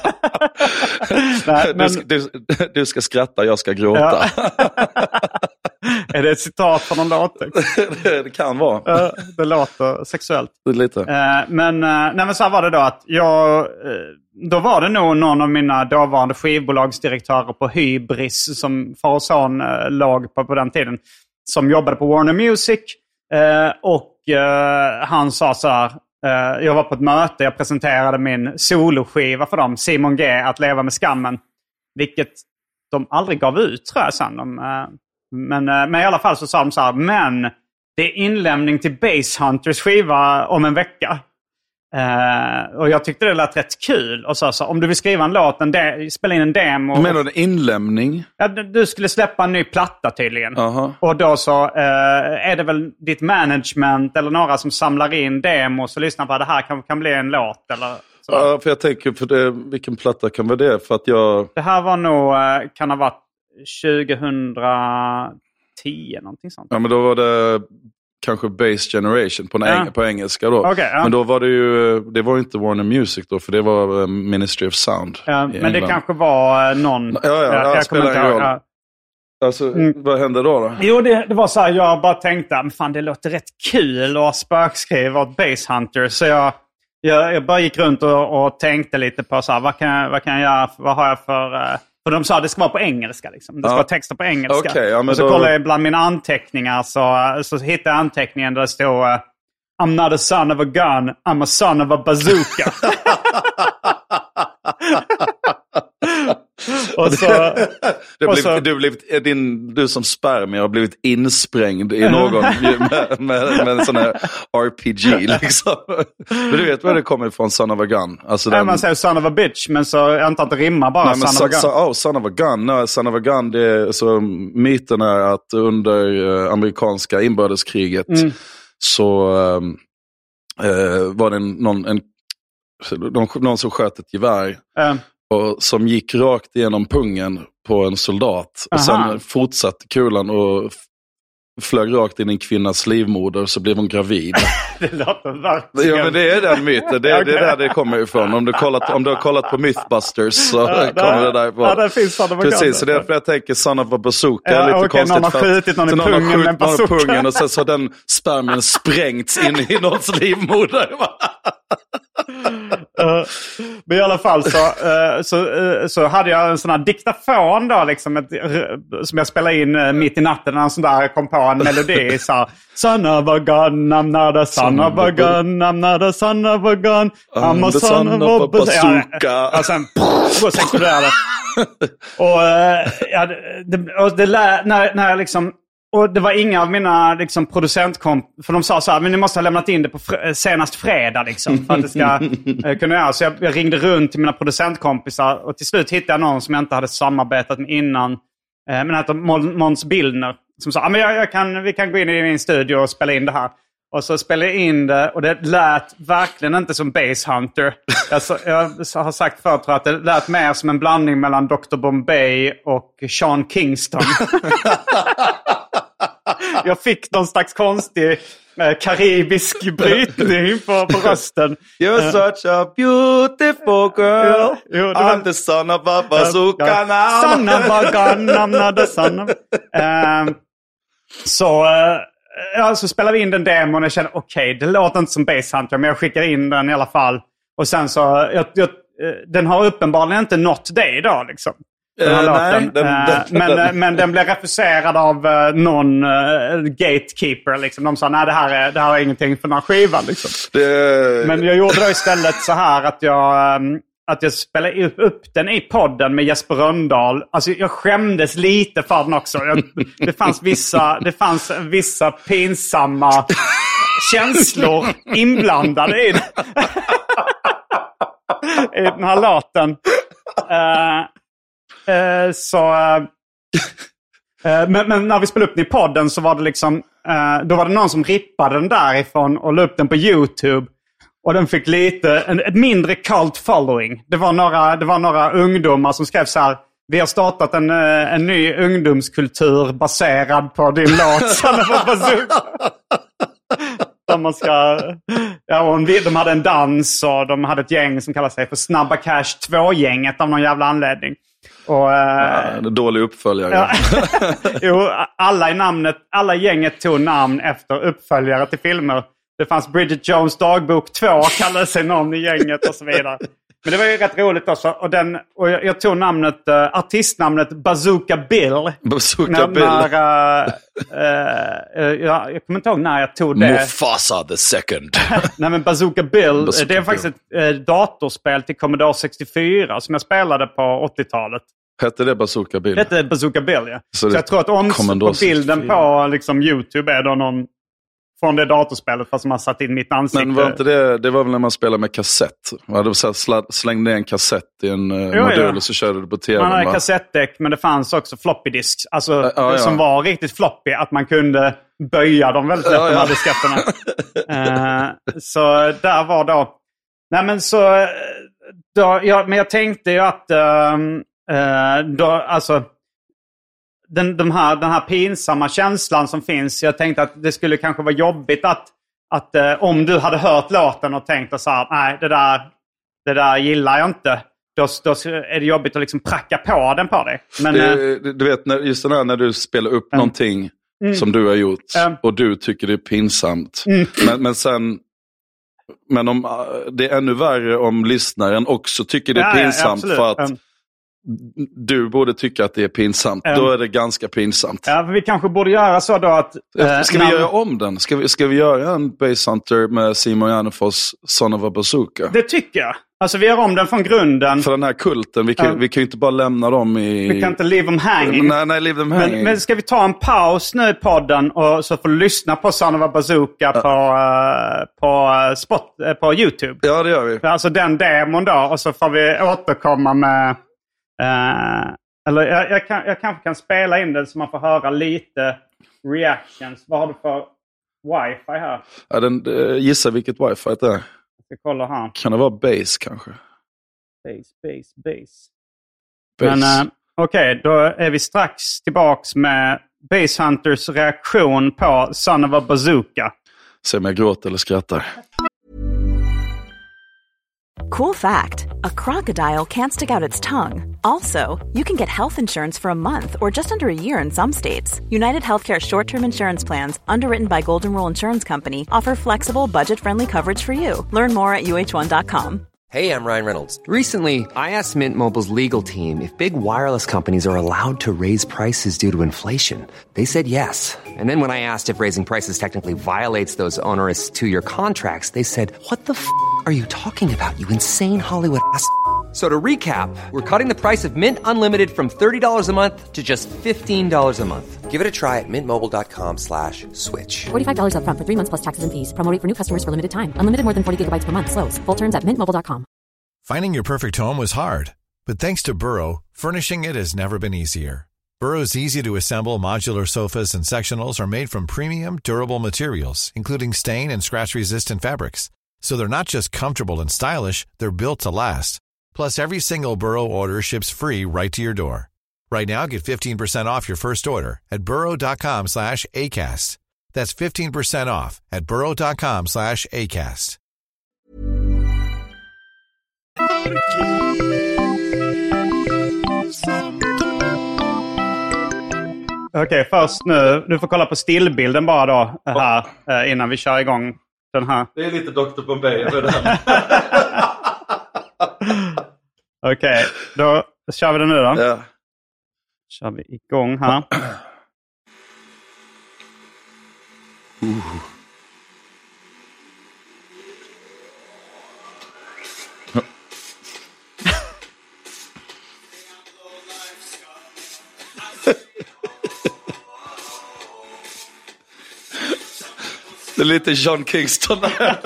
Nej, men... du, ska, du, du ska skratta, jag ska gråta. Ja. Är det ett citat från någon låt? Det kan vara. Uh, det låter sexuellt. Det är lite. Uh, men, uh, nej, men så var det då att jag... Uh, då var det nog någon av mina dåvarande skivbolagsdirektörer på Hybris som far och son uh, låg på, på den tiden. Som jobbade på Warner Music. Uh, och uh, han sa så här... Uh, jag var på ett möte, jag presenterade min soloskiva för dem. Simon G. Att leva med skammen. Vilket de aldrig gav ut tror jag sen. De, uh, Men, men i alla fall så sa de så här: men det är inlämning till Basshunters skiva om en vecka. Uh, och jag tyckte det lät rätt kul. Och så, så om du vill skriva en låt, en de- spela in en demo. Och, menar du inlämning? Ja, du skulle släppa en ny platta tydligen. Uh-huh. Och då så uh, är det väl ditt management eller några som samlar in demos och lyssnar på att det här kan, kan bli en låt. Eller så. Ja, för jag tänker, för det, vilken platta kan vara det? För att jag... Det här var nog, uh, kan ha varit tjugohundratio någonting sånt. Ja, men då var det kanske Bass Generation på, ja. eng- på engelska då. Okay, ja. Men då var det ju, det var inte Warner Music då, för det var Ministry of Sound. Ja, men det kanske var någon... Ja, ja, ja, jag, jag spelar ingen roll. Ja. Alltså, mm. vad hände då då? Jo, det, det var så här, jag bara tänkte, men fan det låter rätt kul att spökskriva åt Base Hunter. Så jag, jag, jag bara gick runt och, och tänkte lite på så här, vad kan jag, vad kan jag göra, vad har jag för... Uh, för de sa att det ska vara på engelska liksom. Det ska ja. vara texter på engelska. Okay, ja, men och så då... kollade jag bland mina anteckningar så, så hittade jag anteckningen där det stod uh, I'm not a son of a gun, I'm a son of a bazooka. och så, du, och blivit, så, du, blivit, din, du som spermier har blivit insprängd i någon med, med, med en sån här R P G liksom. Men du vet var det kommer ifrån, son of a gun. Alltså den... man säger son of a bitch, men så jag antar att det rimmar bara. Nej, son, son of a gun. So, oh, son of a gun. No, son of a gun, det är, så myten är att under uh, amerikanska inbördeskriget mm. så um, uh, var det någon, en, någon, någon som sköt ett gevär mm. och som gick rakt igenom pungen på en soldat. Och Aha. sen fortsatte kulan och f- flög rakt in i en kvinnas livmoder, så blev hon gravid. Det låter verkligen. Ja, men det är den myten. Det, okay. det är där det kommer ifrån. Om du, kollat, om du har kollat på Mythbusters så ja, där, kommer det därifrån. Ja, det finns sådana. Precis, så det är därför jag tänker son of a bazooka. Ja, lite okay, konstigt. Någon har skjutit någon i pungen, någon har skjutit någon i pungen och sen så har den spermien sprängts in i någons livmoder. Uh, men i alla fall så, uh, så, uh, så hade jag en sån här diktafon då, liksom ett, uh, som jag spelade in uh, mitt i natten, en sån där kom på en melodi så här, son of a gun, I'm not a son of a gun, I'm not a son of a gun, I'm a son of a bazooka. Och sen, och sen exploderade det. Och, uh, ja, det, och det lä- när, när jag liksom Och det var inga av mina liksom, producentkomp... För de sa så här, men ni måste ha lämnat in det på fr- senast fredag liksom, för att det ska eh, kunna göra. Så jag, jag ringde runt till mina producentkompisar och till slut hittade jag någon som jag inte hade samarbetat med innan. Eh, men han heter Måns Billner. Som sa, ah, men jag, jag kan, vi kan gå in i min studio och spela in det här. Och så spelade jag in det och det lät verkligen inte som Base Hunter. Jag, så, jag har sagt förut att det lät mer som en blandning mellan doktor Bombay och Sean Kingston. Jag fick någon slags konstig eh, karibisk brytning på, på rösten. You're such a beautiful girl. Jo, jo, I'm var... the son of a bazooka now. Son of a gun, I'm not the son of... Uh, så, uh, ja, så spelade vi in den demon och jag kände, okej, okay, det låter inte som Base Hunter, men jag skickade in den i alla fall. Och sen så, jag, jag, den har uppenbarligen inte nått dig idag liksom. Den uh, nej, den, uh, den, men, den. men den blev refuserad av uh, någon uh, gatekeeper. Liksom. De sa, nej det här är, det här är ingenting för den här skivan. Liksom. Det... Men jag gjorde då istället så här att jag, um, att jag spelade upp den i podden med Jesper Rönndahl. Alltså jag skämdes lite för den också. Jag, det, fanns vissa, det fanns vissa pinsamma känslor inblandade i, i den här låten. Uh, Uh, så, uh, uh, men, men när vi spelade upp den i podden så var det liksom, uh, då var det någon som rippade den därifrån och la upp den på YouTube. Och den fick lite, en, ett mindre cult following. Det var, några, det var några ungdomar som skrev så här, vi har startat en, en ny ungdomskultur baserad på din låt. Där man ska, ja, och de hade en dans och de hade ett gäng som kallar sig för Snabba Cash två-gänget av någon jävla anledning. Och, ja, en dålig uppföljare. Ja. Jo, alla i namnet, alla gänget tog namn efter uppföljare till filmer. Det fanns Bridget Jones dagbok två, kallade sig någon i gänget och så vidare. Men det var ju rätt roligt också. Och, den, och jag, jag tog namnet, uh, artistnamnet Bazooka Bill. Bazooka när, Bill. När, uh, uh, uh, ja, jag kommer inte ihåg när jag tog det. Mufasa the second. Nej, men Bazooka Bill, Bazooka det är faktiskt ett uh, datorspel till Commodore sextiofyra som jag spelade på åttiotalet. Hette det Bazooka Bill? Hette det Bazooka Bill, ja. Så, Så jag tror att om på bilden på liksom, YouTube är då någon från det datorspelet fast som har satt in mitt ansikte. Men var inte det, det var väl när man spelade med kassett? Man hade så sl- slängde ner en kassett i en uh, jo, modul ja. och så körde du på tv. Man hade va? kassettdäck, men det fanns också floppy disks. Alltså uh, ja, som ja. var riktigt floppy. Att man kunde böja dem väldigt lätt, uh, de här disketterna. uh, så där var då... Nej men så... Då, ja, men jag tänkte ju att... Uh, uh, då, alltså... Den, de här, den här pinsamma känslan som finns. Jag tänkte att det skulle kanske vara jobbigt att, att eh, om du hade hört låten och tänkt så här, nej det där, det där gillar jag inte. då, då är det jobbigt att liksom pracka på den på dig. Men, det, du vet, när, just den här när du spelar upp mm. någonting mm. som du har gjort mm. och du tycker det är pinsamt. Mm. Men, men sen... Men om, det är ännu värre om lyssnaren också tycker det är ja, pinsamt ja, för att um, du borde tycka att det är pinsamt. Um, Då är det ganska pinsamt. Ja, för vi kanske borde göra så då att... Äh, ska vi när... göra om den? Ska vi, ska vi göra en Base Hunter med Simon Gärdenfors Son of a Bazooka? Det tycker jag. Alltså vi gör om den från grunden. För den här kulten, vi kan, um, vi kan ju inte bara lämna dem i... Vi kan inte leave them hanging. Nej, nej, leave them hanging. Men, men ska vi ta en paus nu i podden och så får lyssna på Son of a Bazooka uh. på, uh, på, spot, uh, på YouTube? Ja, det gör vi. För alltså den demon då, och så får vi återkomma med... Uh, eller jag, jag, kan, jag kanske kan spela in den så man får höra lite reactions. Vad har du för wifi här? Ja, den, uh, gissa vilket wifi det är. Jag ska kolla här. Kan det vara base kanske? Base, base, base. base. Men uh, okej, okay, då är vi strax tillbaks med Base Hunters reaktion på Son of a Bazooka. Se om jag gråter eller skrattar. Cool fact, a crocodile can't stick out its tongue. Also, you can get health insurance for a month or just under a year in some states. United Healthcare short-term insurance plans, underwritten by Golden Rule Insurance Company, offer flexible, budget-friendly coverage for you. Learn more at U H one dot com. Hey, I'm Ryan Reynolds. Recently, I asked Mint Mobile's legal team if big wireless companies are allowed to raise prices due to inflation. They said yes. And then when I asked if raising prices technically violates those onerous two-year contracts, they said, what the f*** are you talking about, you insane Hollywood ass f- So to recap, we're cutting the price of Mint Unlimited from thirty dollars a month to just fifteen dollars a month. Give it a try at mintmobile.com slash switch. forty-five dollars up front for three months plus taxes and fees. Promo rate for new customers for limited time. Unlimited more than forty gigabytes per month. Slows full terms at mint mobile dot com. Finding your perfect home was hard, but thanks to Burrow, furnishing it has never been easier. Burrow's easy-to-assemble modular sofas and sectionals are made from premium, durable materials, including stain and scratch-resistant fabrics. So they're not just comfortable and stylish, they're built to last. Plus, every single Burrow order ships free right to your door. Right now, get fifteen percent off your first order at burrow.com slash ACAST. That's fifteen percent off at burrow.com slash ACAST. Okej, okay, först nu. Du får kolla på stillbilden bara då här oh. innan vi kör igång den här. Det är lite doktor Bombay över det här. Okej, okay, då kör vi den nu då. Ja. Kör vi igång här. Uh. Det är lite John Kingston där.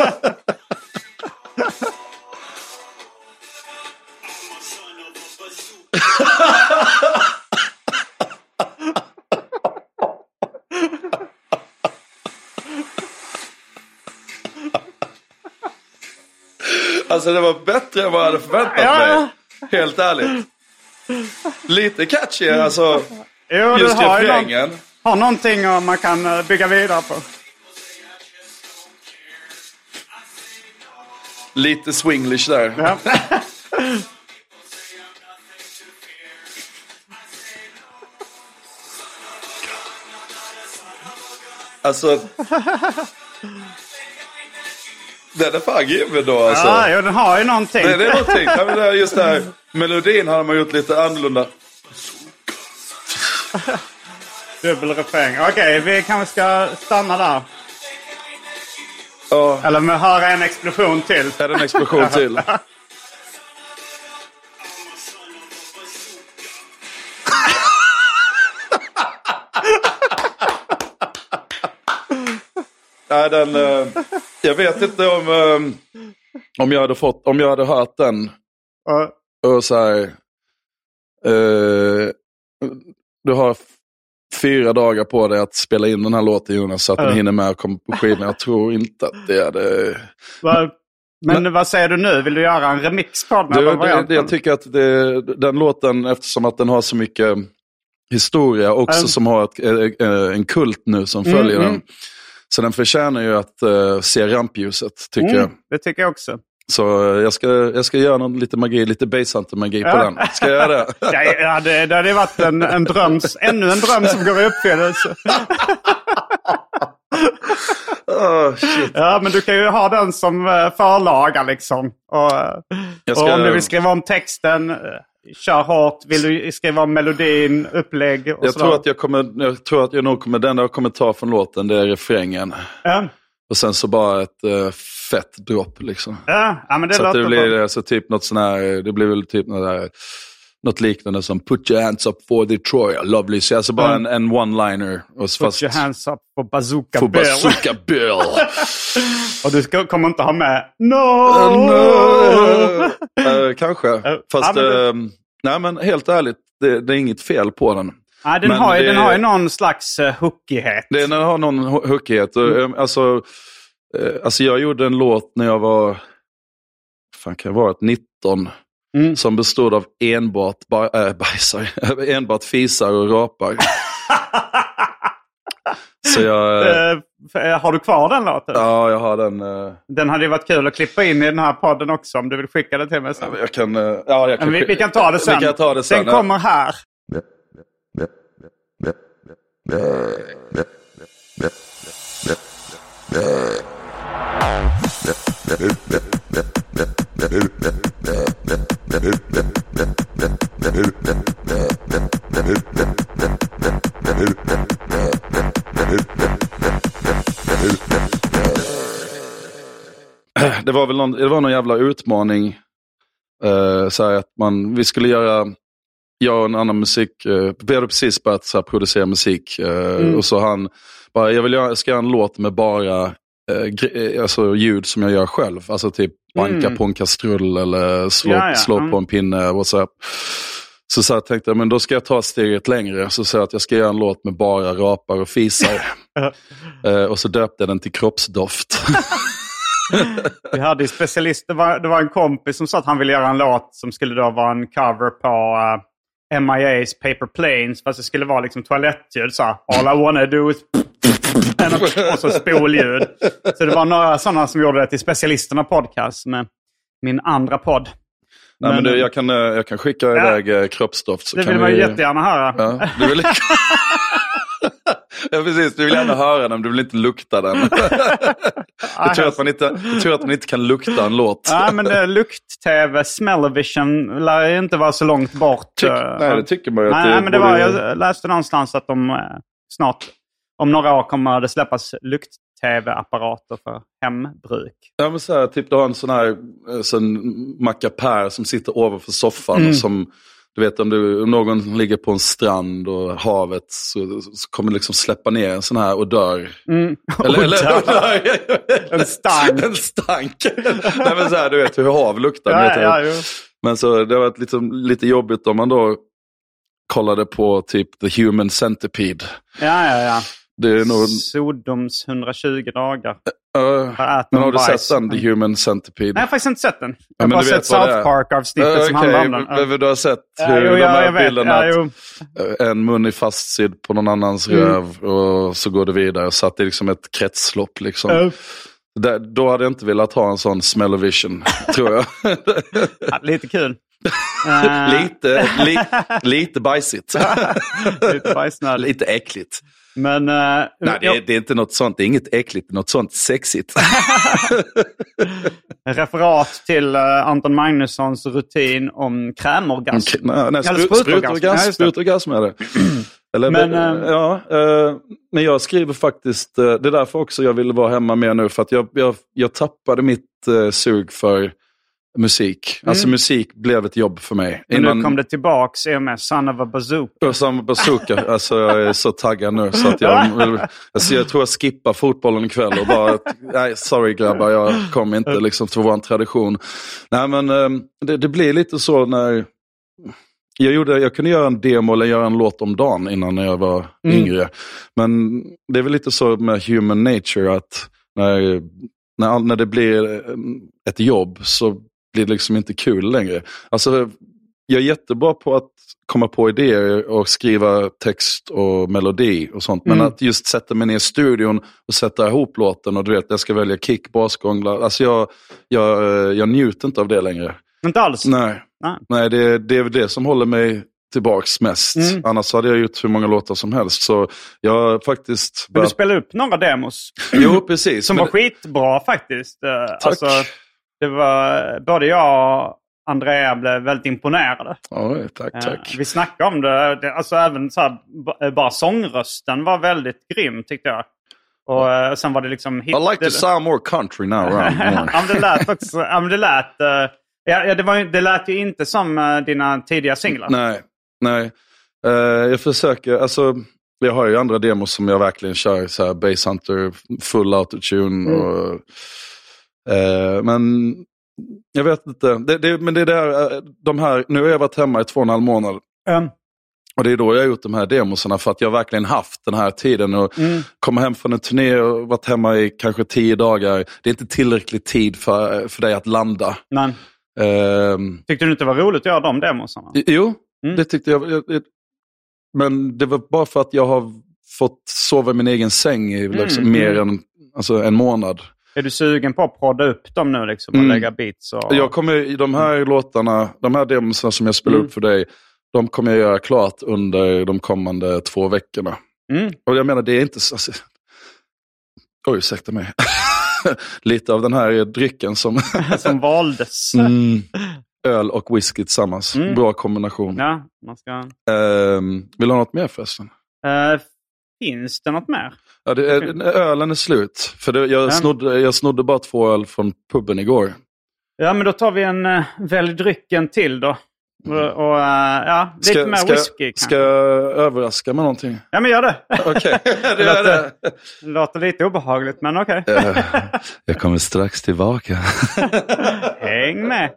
Alltså det var bättre än vad jag hade förväntat ja. mig. Helt ärligt. Lite catchy alltså. Jo, just det har, refrängen. Någon, har någonting man kan bygga vidare på. Lite swinglish där. Ja. Alltså den är fan given då alltså. Ja, jo, den har ju någonting. Nej, det är någonting. Ja, men det är just det här melodin har man gjort lite annorlunda. Dubbelrefräng. Okej, okay, vi kanske ska stanna där. Ja. Eller med höra en explosion till. Är det en explosion till? Nej, den, uh, jag vet inte om um, om jag hade fått om jag hade hört den uh. och så här, uh, du har fyra dagar på dig att spela in den här låten, Jonas, så att uh. den hinner med och komma på skivan. Jag tror inte att det är det. Va? Men, Men vad säger du nu? Vill du göra en remix på den här det, det, Jag tycker att det, den låten, eftersom att den har så mycket historia också, uh. som har ett, en kult nu som mm, följer mm. den. Så den förtjänar ju att uh, se rampljuset, tycker mm, jag. Det tycker jag också. Så jag ska, jag ska göra någon lite magi, lite basshunter-magi på Ja. den. Ska jag göra det? Ja, ja, det, det hade varit en, en dröm, ännu en dröm som går i uppfyllelse. Oh, shit. Ja, men du kan ju ha den som uh, förlaga liksom. Och, Jag ska- och om du vill skriva om texten, uh, kör hårt. Vill du skriva om melodin, upplägg och Jag sådär. tror att jag kommer, jag tror att jag nog kommer, den jag kommer ta från låten, det är refrängen. Ja, Och sen så bara ett uh, fett dropp liksom. ja, ja men det Så att låter det blir bra. alltså typ något sån här, det blir väl typ något, där, något liknande som put your hands up for Detroit, lovely. Så alltså bara en, en one-liner. Och Put fast your hands up for Bazooka för Bill. Bazooka Bill. Och du ska, kommer inte ha med No! Uh, no. uh, kanske. Fast, ja, men det- uh, nej men helt ärligt, det, det är inget fel på den. Nej, den, Men har ju, det- den har ju någon slags uh, hookighet. Det, den har någon hu- hookighet. Och, Mm. um, alltså, uh, alltså jag gjorde en låt när jag var, fan kan jag vara, nitton. Mm. Som bestod av enbart ba- äh, bajsar, enbart fisar och rapar. Så jag, Uh, f- har du kvar den låten? ja, jag har den. Uh, Den hade ju varit kul att klippa in i den här podden också om du vill skicka det till mig sen. jag kan, uh, ja, jag kan, Men vi, vi kan ta det sen. Vi kan ta det sen. Den ja. kommer här. Det var väl någon, det var någon jävla utmaning. Uh, så här att man, vi skulle göra, jag och en annan musik, uh, vi hade precis börjat så här, producera musik. Uh, Mm. Och så han bara, jag vill göra, jag ska göra en låt med bara uh, gre- alltså ljud som jag gör själv. Alltså typ banka Mm. på en kastrull eller slå, Ja, ja. slå Mm. på en pinne. Och så, så, så här, tänkte jag, men då ska jag ta steget längre. Så sa jag att jag ska göra en låt med bara rapar och fisar. uh, och så döpte jag den till Kroppsdoft. Vi hade ju specialist, det var, det var en kompis som sa att han ville göra en låt som skulle då vara en cover på uh, M I A's Paper Planes. Fast det skulle vara liksom toalettljud så här. All I wanna do is och så spolljud. Så det var några sådana som gjorde det till Specialisterna podcast med min andra podd. Nej, men du, jag, kan, eh, jag kan skicka Ja. iväg eh, Kroppsdoft. Så Det kan vill man vi... ju jättegärna höra. Ja, du vill... ja, precis. Du vill gärna höra den, du vill inte lukta den. jag, tror att man inte, jag tror att man inte kan lukta en låt. Ja, men det, lukt-tv, smell-o-vision lär ju inte vara så långt bort. Tyck, eh, nej, det tycker man ju. Att Nej, det men det borde- var, jag läste någonstans att de eh, snart, om några år kommer det släppas lukt-tv-apparater för hembruk. Ja, men så här, typ du har en sån här eh, sån mackapär som sitter ovanför soffan. Mm. Som, du vet om, du, om någon ligger på en strand och havet så, så kommer det liksom släppa ner en sån här och dör. Mm. Eller, eller, En stank. En stank. Nej, men så här, du vet hur hav luktar. Ja, vet du. ja, jo. Men så det var liksom lite jobbigt om man då kollade på typ The Human Centipede. ja, ja, ja. Det är nog... Sodoms hundratjugo dagar. Uh, Har ätit men har någon du bajs. sett den, The Human Centipede? Nej, jag har faktiskt inte sett den. Jag Ja, har men bara du sett vet vad det South är. Park-avsnittet Uh, som handlar om den. okay. Men du har sett Ja, hur jo, de ja, här jag vet. bilderna Ja, att en mun är fastsydd på någon annans Mm. röv och så går det vidare. Så att det är liksom ett kretslopp liksom. Uh, Där, då hade jag inte velat ha en sån smell-o-vision, tror jag. ja, lite kul. Eh, lite, li, lite bajsigt. lite bajsnödig. Lite äckligt. Men... Uh, Nej, det är, det är inte något sånt. Det är inget äckligt. Det är något sånt sexigt. referat till uh, Anton Magnussons rutin om krämorgasm. Nej, nej, Eller sprut, sprutorgasm. Ja, sprutorgasm, just det. sprutorgasm är det. Eller, Men, men, eh, ja, eh, men jag skriver faktiskt, eh, det är därför också jag ville vara hemma mer nu. För att jag, jag, jag tappade mitt eh, sug för musik. Alltså musik blev ett jobb för mig. Men nu kom det tillbaks i och med Son of a Bazooka. Som bazooka. Alltså jag är så taggad nu så att jag, alltså, jag tror jag skippar fotbollen ikväll och bara, nej sorry grabbar, jag kommer inte liksom till vår tradition. Nej men det, det blir lite så när jag gjorde, jag kunde göra en demo eller göra en låt om dagen innan när jag var Mm. yngre. Men det är väl lite så med human nature att när, när, när det blir ett jobb så blir det liksom inte kul längre. Alltså jag är jättebra på att komma på idéer och skriva text och melodi och sånt. Men mm. att just sätta mig ner i studion och sätta ihop låten och du vet, jag ska välja kick, basgånglar. Alltså jag, jag, jag njuter inte av det längre. Inte alls? Nej, Nej. Nej det, det är det som håller mig tillbaks mest. Mm. Annars hade jag gjort hur många låtar som helst. Så jag faktiskt... Men du spelade upp några demos. Jo, precis. Som men... var skitbra faktiskt. Tack. Alltså, det var... Både jag och Andrea blev väldigt imponerade. Oj, tack, tack. Vi snackade om det. det alltså även så här, bara sångrösten var väldigt grym tyckte jag. Och sen var det liksom... Hit... I like to sound more country now. Ja, men det lät också... Ja, men det lät... Ja, det, var, det lät ju inte som dina tidiga singlar. Nej. Nej, uh, jag försöker, alltså jag har ju andra demos som jag verkligen kör, så här Bass Hunter, full autotune mm. och uh, men jag vet inte, det, det, men det är där, de här, nu har jag varit hemma i två och en halv månad mm. och det är då jag har gjort de här demosarna för att jag verkligen haft den här tiden och mm. komma hem från en turné och varit hemma i kanske tio dagar, det är inte tillräcklig tid för, för dig att landa. Nej. Uh, Tyckte du inte det var roligt att göra de demosarna? Jo. Mm. Det tyckte jag, jag, jag, men det var bara för att jag har fått sova i min egen säng i liksom, mm. mer än alltså, en månad. Är du sugen på att prodda upp dem nu liksom, och mm. lägga beats? Och... Jag kommer i de här låtarna, de här demosarna som jag spelar mm. upp för dig, de kommer jag göra klart under de kommande två veckorna. Mm. Och jag menar, det är inte så... Alltså, oj, ursäkta mig. Lite av den här drycken som... som valdes. Mm. Öl och whisky tillsammans. Mm. Bra kombination. Ja, man ska... Uh, vill du ha något mer förresten? Uh, finns det något mer? Ja, det är, ölen är slut. För det, jag, ja. snodde, jag snodde bara två öl från puben igår. Ja, men då tar vi en uh, välj drycken till då. Och, och uh, ja, lite ska, mer ska, whisky kanske. Ska jag överraska med någonting? Ja, men gör det. Okej, okay. det, det, låter, det låter lite obehagligt, men okej. Okay. uh, jag kommer strax tillbaka. Häng med.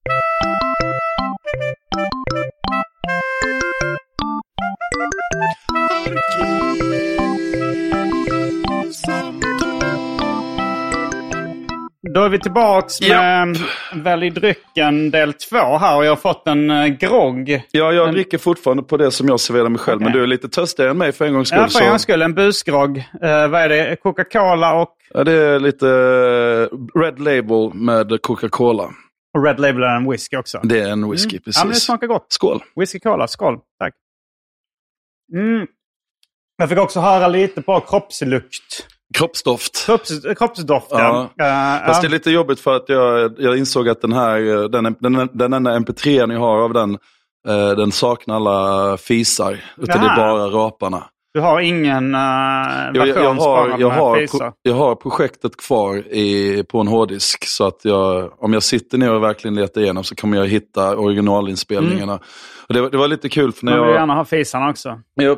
Då är vi tillbaks med yep. Välj drycken del två här och jag har fått en uh, grogg. Ja, jag en... dricker fortfarande på det som jag serverar mig själv, okay. Men du är lite törstigare än mig för en gångs skull. Ja, för en gångs skull. En busgrogg. Uh, vad är det? Coca-Cola och... Ja, det är lite uh, Red Label med Coca-Cola. Och Red Label är en whisky också. Det är en whisky, mm. precis. Ja, men det smakar gott. Skål. Whisky-cola, skål. Tack. Mm. Jag fick också höra lite på kroppslukt. Kroppsdoft. Kropps, kroppsdoften. Ja. Uh, Fast uh. det är lite jobbigt för att jag, jag insåg att den här, den, den, den enda M P tre jag har av den, uh, den saknar alla fisar. Utan Jaha. Det är bara raparna. Du har ingen uh, jag, jag, jag, har, jag, har, fisar. jag har projektet kvar i, på en hårddisk. Så att jag, om jag sitter ner och verkligen letar igenom så kommer jag hitta originalinspelningarna. Mm. Och det, det var lite kul för när jag... jag... vill gärna ha fisarna också. Ja,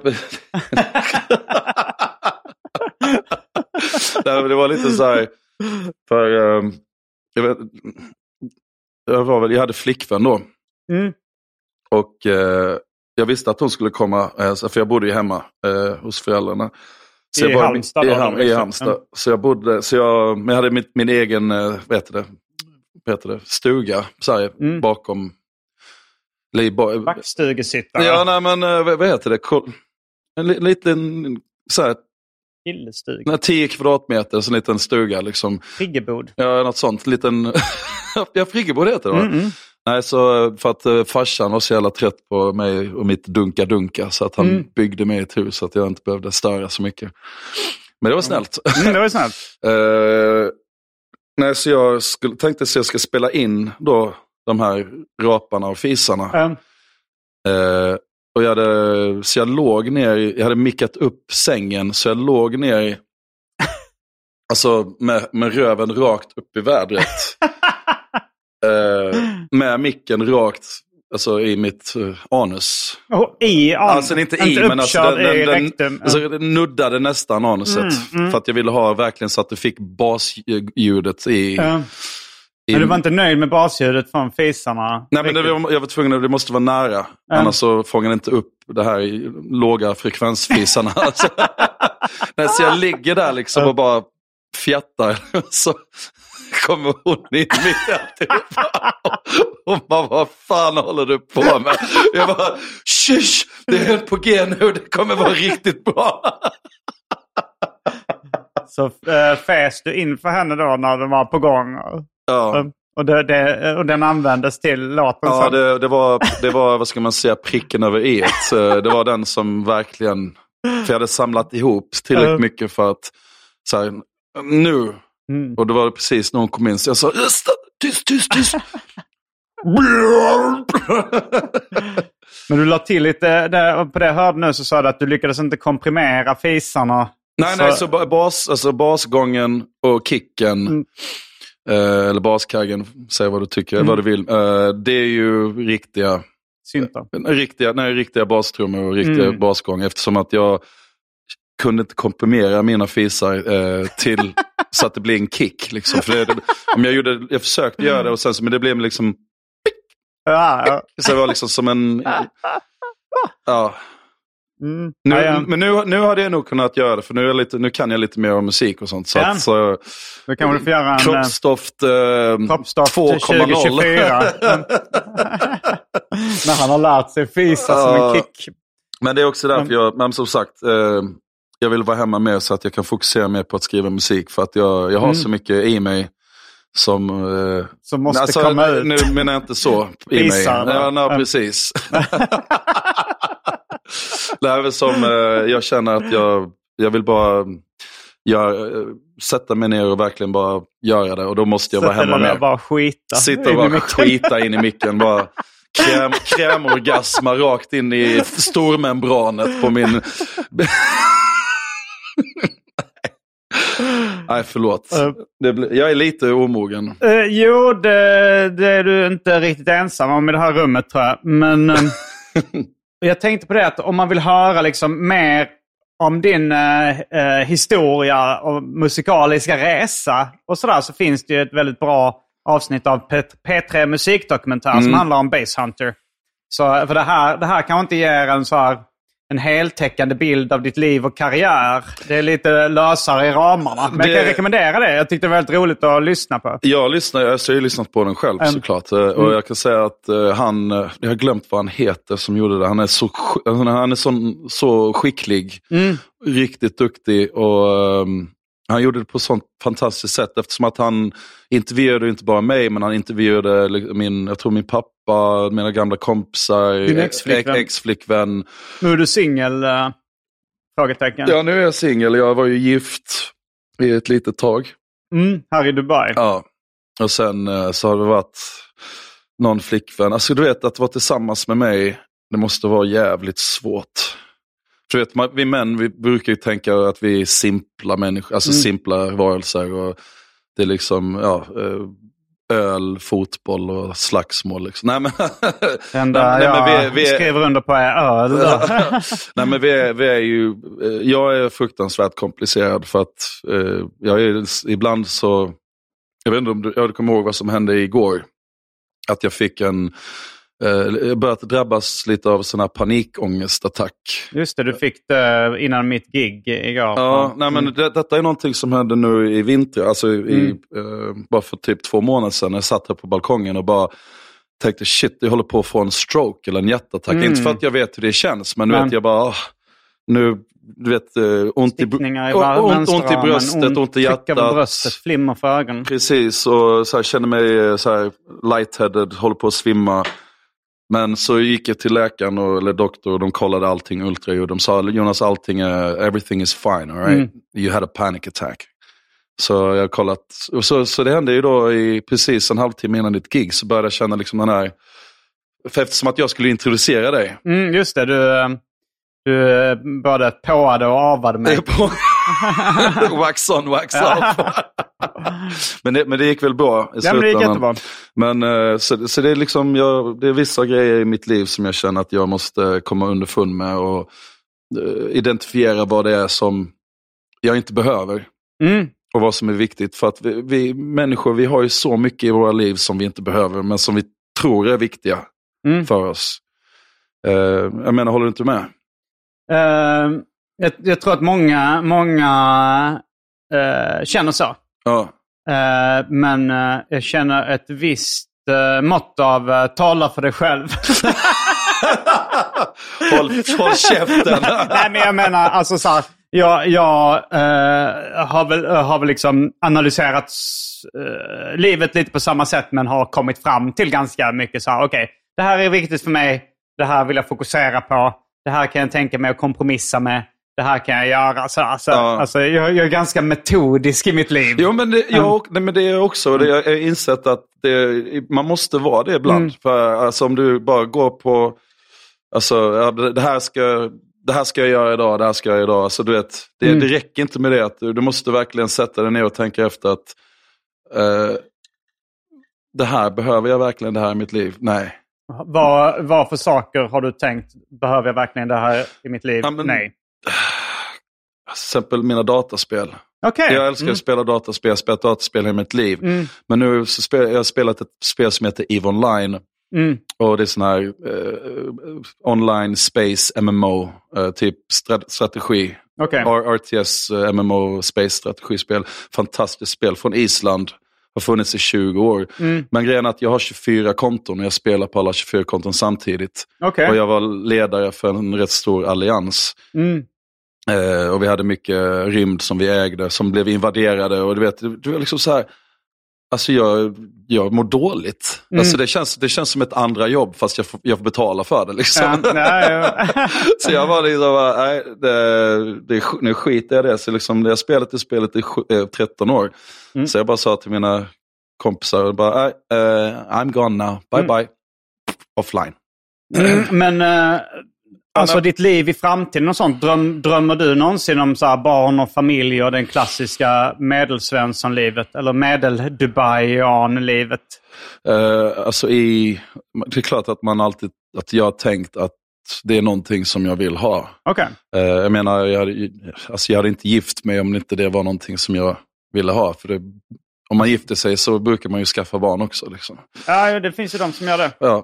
det var lite så här för um, jag, vet, jag var väl jag hade flickvän då. Mm. Och uh, jag visste att hon skulle komma uh, för jag bodde ju hemma uh, hos föräldrarna. Så I jag Halmstad. I, Ham, i Halmstad. Mm. Så jag bodde så jag men jag hade mitt, min egen uh, vet det, vet det, stuga så här, mm. bakom backstugesittare. Ja, nej men uh, vad heter det? En liten så här Gillestuga. tio kvadratmeter, så en liten stuga liksom. Friggebod. Ja, något sånt. Liten... ja, friggebod heter det va? Mm-mm. Nej, så för att uh, farsan var så jävla trött på mig och mitt dunka-dunka så att han mm. byggde mig ett hus så att jag inte behövde störa så mycket. Men det var snällt. Mm, det var snällt. uh, nej, så jag skulle, tänkte att jag ska spela in då de här raparna och fisarna. Mm. Uh, Och jag hade, så jag låg ner, jag hade mickat upp sängen så jag låg ner alltså med, med röven rakt upp i vädret. eh, med micken rakt alltså i mitt uh, anus. Oh, i anus? Alltså inte i, inte men alltså den, den, den, alltså den nuddade nästan anuset. Mm, mm. För att jag ville ha verkligen så att det fick basljudet i... Mm. Men du var inte nöjd med basljudet från fisarna? Nej, men det, jag var tvungen att det måste vara nära. Mm. Annars så fångar det inte upp det här i låga frekvensfisarna. alltså, nej, så jag ligger där liksom och bara fjattar. Så kommer hon in mitt i. Hon bara, vad fan håller du på med? Jag bara, shush, det är helt på G nu, det kommer vara riktigt bra. Så äh, fäs du in för henne då när den var på gång? Ja. Och, det, det, och den användes till låten? Ja, det, det, var, det var, vad ska man säga, pricken över et. Det var den som verkligen, för jag hade samlat ihop tillräckligt mycket för att, så här, nu. Mm. Och det var precis när hon kom in, så jag sa, tyst, tyst, tyst. Men du la till lite, där, på det jag hörde nu så sa du att du lyckades inte komprimera fisarna. Nej, så... nej, så bas, alltså basgången och kicken, mm. eh, eller baskaggen, säg vad du tycker, mm. vad du vill. Eh, det är ju riktiga syntar. Riktiga, nej, riktiga bastrummor och riktiga mm. basgång, eftersom att jag kunde inte komprimera mina fisar eh, till så att det blir en kick. Liksom. För det, om jag, gjorde, jag försökte göra det, och sen, men det blev liksom ja, ja. Så det var liksom som en ja. Mm. Nu, ja, ja. Men nu, nu hade jag nog kunnat göra det, för nu, är jag lite, nu kan jag lite mer om musik och sånt. Så, ja. att, så då kan du få göra en kroppsdoft, eh, kroppsdoft två komma noll. tjugohundratjugofyra. När han har lärt sig fisa uh, som en kick. Men det är också därför jag, men som sagt, eh, jag vill vara hemma mer så att jag kan fokusera mer på att skriva musik. För att jag, jag har mm. så mycket i mig som, eh, som måste alltså, komma ut. Nu menar jag inte så i Visa, mig. Ja, nej, precis. Det är väl som, eh, jag känner att jag, jag vill bara jag, sätta mig ner och verkligen bara göra det. Och då måste jag vara hemma mer. Bara skita. Sitta och bara skita in i micken. Bara kräm, krämorgasma rakt in i stormembranet på min... Nej, förlåt. Det blir, jag är lite omogen. Uh, jo, det, det är du inte riktigt ensam om i det här rummet, tror jag. Men um, jag tänkte på det att om man vill höra liksom mer om din uh, uh, historia och musikaliska resa och sådär, så finns det ju ett väldigt bra avsnitt av P tre Musikdokumentär mm. som handlar om Basshunter. Så för det här, det här kan inte ge en så här en heltäckande bild av ditt liv och karriär. Det är lite lösare i ramarna. Men det... jag kan rekommendera det. Jag tyckte det var väldigt roligt att lyssna på. Jag lyssnar, jag har ju lyssnat på den själv mm. såklart. Mm. Och jag kan säga att uh, han, jag har glömt vad han heter som gjorde det. Han är så, han är så, så skicklig. Mm. Riktigt duktig och um, han gjorde det på ett sånt fantastiskt sätt, eftersom att han intervjuade inte bara mig, men han intervjuade min, jag tror min pappa, mina gamla kompisar, din ex-flickvän. ex-flickvän. Nu är du singel, äh, frågetecken. Ja, nu är jag singel. Jag var ju gift i ett litet tag. Mm, här i Dubai. Ja, och sen äh, så har det varit någon flickvän. Alltså du vet, att vara tillsammans med mig, det måste vara jävligt svårt. För vet, man, vi män, vi brukar ju tänka att vi är simpla människor, alltså mm. simpla varelser, och det är liksom, ja, öl, fotboll och slagsmål liksom. Nej men, enda, nej, nej, men vi, vi skriver under på är öl då. Nej men vi är, vi är ju, jag är fruktansvärt komplicerad för att eh, jag är ibland så, jag vet inte om du, jag kommer ihåg vad som hände igår, att jag fick en jag började drabbas lite av sån här panikångestattack. Just det, du fick det innan mitt gig igår. Ja, mm. nej, men det, detta är någonting som hände nu i vinter. Alltså i, mm. eh, bara för typ två månader sedan. Jag satt här på balkongen och bara tänkte, shit, jag håller på att få en stroke eller en hjärtattack. Mm. Inte för att jag vet hur det känns, men nu men... vet jag bara, oh, nu, du vet, uh, ont, i, i, ont, ont i bröstet, ont, ont i hjärtat. Bröstet, flimmer för ögonen. Precis, och så här, känner mig så här lightheaded, håller på att svimma. Men så gick jag till läkaren och, eller doktor, och de kollade allting ultraljud. De sa, Jonas, allting är, everything is fine, all right? Mm. You had a panic attack. Så jag har kollat, och så, så det hände ju då i precis en halvtimme innan ditt gig, så började jag känna liksom den här, för eftersom att jag skulle introducera dig. Mm, just det, du, du började påade och avade mig. Wax on, wax off. men, det, men det gick väl bra i slutändan. Ja, men det gick jättebra. Men så, så det är liksom, jag, det är vissa grejer i mitt liv som jag känner att jag måste komma underfund med och uh, identifiera vad det är som jag inte behöver. Mm. Och vad som är viktigt. För att vi, vi människor, vi har ju så mycket i våra liv som vi inte behöver, men som vi tror är viktiga mm. för oss. Uh, jag menar, håller du inte med? Uh... Jag, jag tror att många, många uh, känner så. Ja. Uh, men uh, jag känner ett visst uh, mått av uh, tala för dig själv. håll, håll käften. Nej, men jag menar alltså så här, jag, jag uh, har, väl, uh, har väl liksom analyserat uh, livet lite på samma sätt, men har kommit fram till ganska mycket så här, okej, okay, det här är viktigt för mig, det här vill jag fokusera på, det här kan jag tänka mig att kompromissa med. Det här kan jag göra. Alltså, alltså, ja. alltså, jag, jag är ganska metodisk i mitt liv. Jo, men det, jag, nej, men det är också. Det, jag har insett att det, man måste vara det ibland. Mm. För alltså, om du bara går på... Alltså, ja, det, det, här ska, det här ska jag göra idag, det här ska jag göra idag. Alltså, du vet, det, mm. det räcker inte med det. Att du, du måste verkligen sätta dig ner och tänka efter att... Uh, det här, behöver jag verkligen det här i mitt liv? Nej. Vad, vad för saker har du tänkt? Behöver jag verkligen det här i mitt liv? Ja, men, nej. Till exempel mina dataspel. Okay. Jag älskar mm. att spela dataspel. Jag har spelat dataspel i mitt liv. Mm. Men nu så spel, jag har spelat ett spel som heter EVE Online. Mm. Och det är sån här uh, online space M M O. Uh, typ strat- strategi. Okay. R- R T S uh, M M O space strategispel. Fantastiskt spel från Island. Har funnits i tjugo år. Mm. Men grejen är att jag har tjugofyra konton och jag spelar på alla tjugofyra konton samtidigt. Okay. Och jag var ledare för en rätt stor allians. Mm. Eh, och vi hade mycket rymd som vi ägde, som blev invaderade. Och du vet, du är liksom så här... Alltså jag, jag mår dåligt. Mm. Alltså det känns, det känns som ett andra jobb fast jag får, jag får betala för det liksom. Ja, nej, ja. Så jag var liksom, nej, det, det, nu skiter jag det. Så liksom, jag har spelat i spelet i tretton år. Mm. Så jag bara sa till mina kompisar, bara, nej, uh, I'm gone now, bye mm. bye. Offline. Mm, men... Uh... Alltså ditt liv i framtiden och sånt, dröm, drömmer du någonsin om så här barn och familj och den klassiska medelsvenssonlivet eller medel-Dubai-an-livet? Uh, alltså i, det är klart att man alltid, att jag har tänkt att det är någonting som jag vill ha. Okay. Uh, jag menar, jag hade, alltså jag hade inte gift mig om inte det var någonting som jag ville ha, för det, om man gifter sig så brukar man ju skaffa barn också. Liksom. Ja, det finns ju de som gör det. Ja.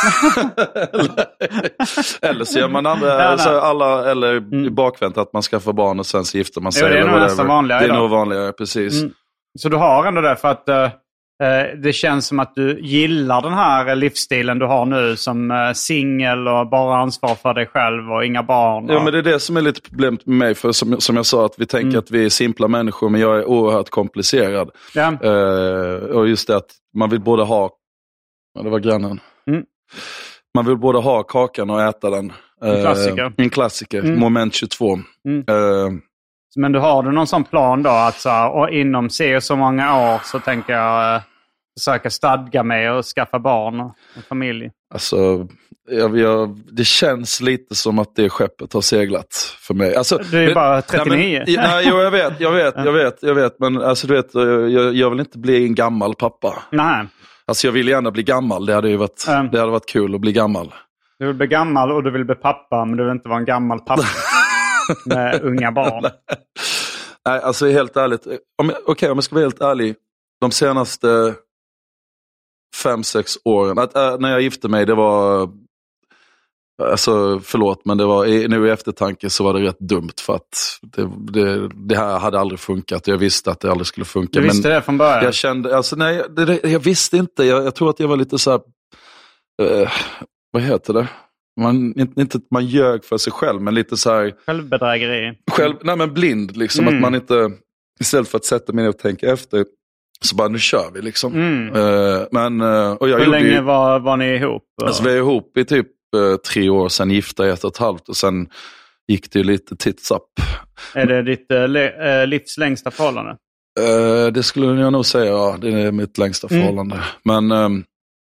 eller, eller så gör man andra, ja, alltså alla, eller mm. bakvänt att man skaffar barn och sen så gifter man sig. Jo, det är nog nästan vanligare. Det är nog vanligare, precis. Mm. Så du har ändå det för att uh, det känns som att du gillar den här livsstilen du har nu som uh, singel och bara ansvar för dig själv och inga barn. Och... Ja, men det är det som är lite problemet med mig. För som, som jag sa, att vi tänker mm. att vi är simpla människor, men jag är oerhört komplicerad. Ja. Uh, och just det att man vill både ha... Ja, det var grannen. Mm. Man vill både ha kakan och äta den. En klassiker. Uh, en klassiker, mm. moment tjugotvå. Mm. Uh, Men du har du någon sån plan då att så, och inom se så många år så tänker jag uh, försöka stadga mig och skaffa barn och en familj? Alltså, jag, jag, det känns lite som att det skeppet har seglat för mig. Alltså, du är men, bara trettionio. Nej, men, nej, jo, jag vet, jag vet, jag vet, jag vet. Men alltså, du vet, jag, jag vill inte bli en gammal pappa. Nej. Alltså jag vill gärna bli gammal, det hade ju varit, mm. det hade varit kul att bli gammal. Du vill bli gammal och du vill bli pappa, men du vill inte vara en gammal pappa. Med unga barn. Nej, alltså helt ärligt. Okej, okay, om jag ska vara helt ärlig. De senaste fem, sex åren. Att, äh, när jag gifte mig, det var... Alltså, förlåt, men det var, nu i eftertanke så var det rätt dumt. För att det, det, det här hade aldrig funkat. Jag visste att det aldrig skulle funka. Du visste men det från början? Jag kände, alltså nej, det, det, jag visste inte. Jag, jag tror att jag var lite så här... Uh, vad heter det? Man, inte, inte att man ljög för sig själv, men lite så här... Självbedrägeri. Själv, nej men blind liksom. Mm. Att man inte, istället för att sätta mig ner och tänka efter, så bara nu kör vi liksom. Mm. Uh, men, uh, och jag Hur länge ju, var, var ni ihop? Alltså vi är ihop i typ uh, tre år, sen gifta i ett och ett halvt och sen gick det ju lite tits up. Är det ditt uh, le, uh, livs längsta förhållande? Uh, det skulle jag nog säga, ja. Det är mitt längsta mm. förhållande. Men um,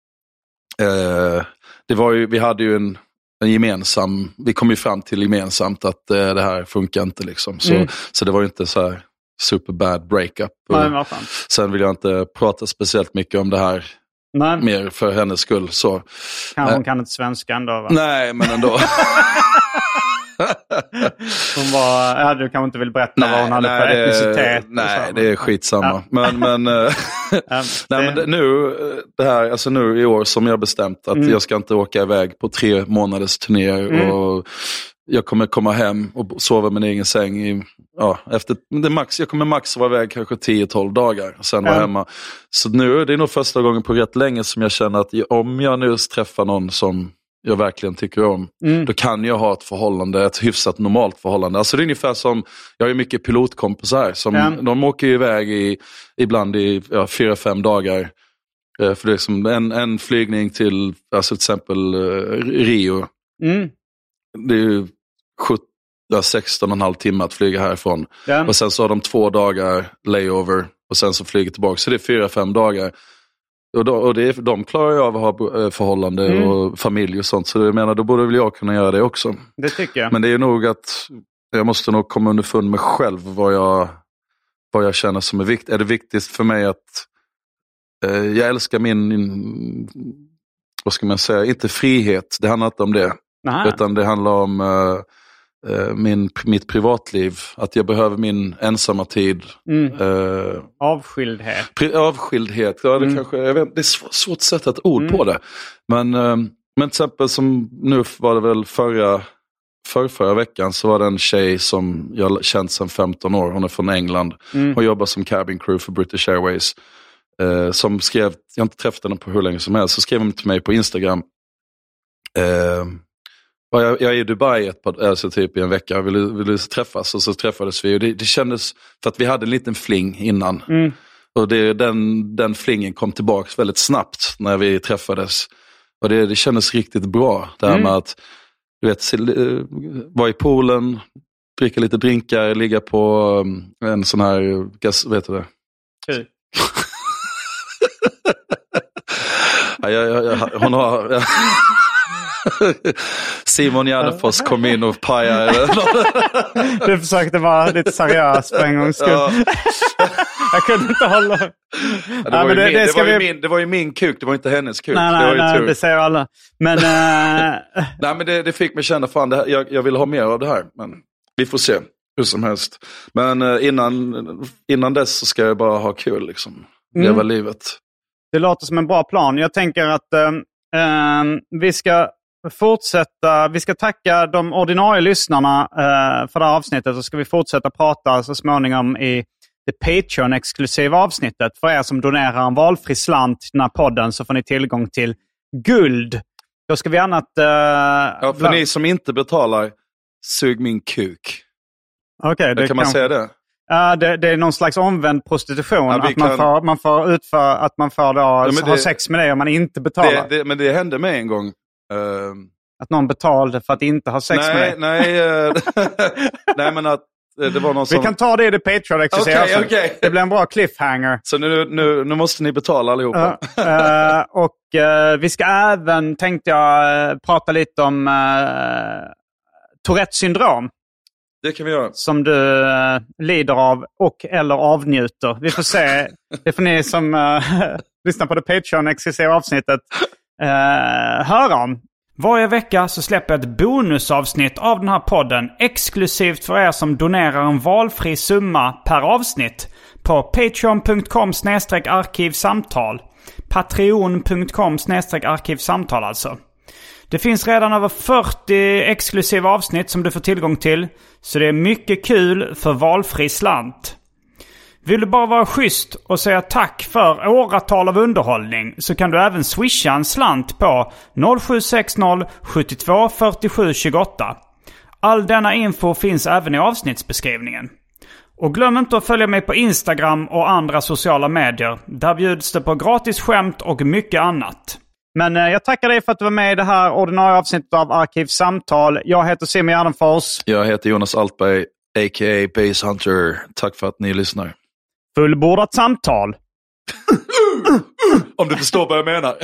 uh, det var ju, vi hade ju en En gemensam, vi kom ju fram till gemensamt att eh, det här funkar inte liksom. Så, mm. så det var ju inte så här super bad breakup. Nej, vad fan. Sen vill jag inte prata speciellt mycket om det här. Nej. Mer för hennes skull. Så. Kan, hon äh, kan inte svenska ändå, va? Nej, men ändå. Hon var, ja, du kanske inte vill berätta nej, vad hon hade nej, för etnicitet. Nej, det är skitsamma. Ja. Men, men, äh, nej, men det, nu, det här, alltså nu i år som jag bestämt att mm. jag ska inte åka iväg på tre månaders turnéer mm. och jag kommer komma hem och sova i min egen säng i, ja, efter, det max, jag kommer max vara iväg kanske tio tolv dagar och sen vara mm. hemma. Så nu är det nog första gången på rätt länge som jag känner att om jag nu träffar någon som jag verkligen tycker om, mm. då kan jag ha ett förhållande, ett hyfsat normalt förhållande. Alltså det är ungefär som, jag har ju mycket pilotkompisar som mm. de åker ju iväg i, ibland i ja, fyra, fem dagar. För det är som en, en flygning till, alltså till exempel uh, Rio. Mm. Det är ju sjutton, sexton och en halv timme att flyga härifrån. Ja. Och sen så har de två dagar layover och sen så flyger tillbaka. Så det är fyra, fem dagar. Och, då, och det är, de klarar ju av att ha förhållande mm. och familj och sånt. Så jag menar, då borde väl jag kunna göra det också. Det tycker jag. Men det är nog att jag måste nog komma underfund med själv vad jag, vad jag känner som är viktigt. Är det viktigt för mig att eh, jag älskar min, min, vad ska man säga, inte frihet. Det handlar inte om det. Aha. Utan det handlar om uh, uh, min, mitt privatliv. Att jag behöver min ensamma tid. Mm. Uh, avskildhet. Pri- avskildhet. Ja, det, mm. kanske, jag vet, det är svårt, svårt att sätta ett ord mm. på det. Men, uh, men till exempel som nu var det väl förra, för, förra veckan så var det en tjej som jag känt sedan femton år. Hon är från England. Mm. Hon jobbar som cabin crew för British Airways. Uh, som skrev, jag har inte träffat henne på hur länge som helst. Så skrev hon till mig på Instagram. Uh, Jag, jag är i Dubai ett par, alltså typ i en vecka. Jag ville, ville träffas och så träffades vi. Och det, det kändes för att vi hade en liten fling innan. Mm. Och det, den, den flingen kom tillbaka väldigt snabbt när vi träffades. Och det, det kändes riktigt bra. Det här mm. med att du vet, vara i poolen, dricka lite drinkar, ligga på en sån här, gas, vet du det? Okay. ja, jag, jag, hon har... Jag, Simon Gärdenfors kom in och pajade. Du försökte vara lite seriös på en gångs skull. Ja. Jag kunde inte hålla. Ja, det, var ja, det, min, det, det, var vi... min, det var ju min kuk, det var inte hennes kuk. Nej, nej, det, var nej, ju det säger alla. Men, uh... nej, men det, det fick mig känna, fan, det här, jag, jag vill ha mer av det här. Men vi får se, hur som helst. Men uh, innan, innan dess så ska jag bara ha kul, liksom. Leva mm. livet. Det låter som en bra plan. Jag tänker att uh, uh, vi ska... fortsätta, vi ska tacka de ordinarie lyssnarna eh, för det här avsnittet, och ska vi fortsätta prata så småningom i det Patreon-exklusiva avsnittet. För er som donerar en valfri slant till den här podden så får ni tillgång till guld. Då ska vi annat... Eh, ja, för bland... ni som inte betalar, sug min kuk. Okej, okay, det kan man säga det? Uh, det, det är någon slags omvänd prostitution. Ja, att man, kan... får, man får utföra, att man får då, ja, det... ha sex med dig om man inte betalar. Det, det, men det hände mig en gång. Uh... Att någon betalade för att inte ha sex nej, med dig? Nej, uh... nej, men att det var någon som... Vi kan ta det i det Patreon. Okay, okay. Det blir en bra cliffhanger. Så nu, nu, nu måste ni betala allihopa. Uh, uh, och uh, vi ska även, tänkte jag, uh, prata lite om uh, Tourettes syndrom. Det kan vi göra. Som du uh, lider av och eller avnjuter. Vi får se. Det får ni som uh, lyssnar på det Patreon-exklusiva avsnittet uh, höra om. Varje vecka så släpper jag ett bonusavsnitt av den här podden exklusivt för er som donerar en valfri summa per avsnitt på patreon punkt com snedstreck arkivsamtal. patreon punkt com snedstreck arkivsamtal alltså. Det finns redan över fyrtio exklusiva avsnitt som du får tillgång till, så det är mycket kul för valfri slant. Vill du bara vara schysst och säga tack för åratal av underhållning, så kan du även swisha en slant på noll sju sex noll sjuttiotvå fyrtiosju tjugoåtta. All denna info finns även i avsnittsbeskrivningen. Och glöm inte att följa mig på Instagram och andra sociala medier. Där bjuds det på gratis skämt och mycket annat. Men eh, jag tackar dig för att du var med i det här ordinarie avsnittet av Arkivsamtal. Jag heter Simon Gärdenfors. Jag heter Jonas Altberg, a k a. Base Hunter. Tack för att ni lyssnar. Fullbordat samtal. Om du förstår vad jag menar.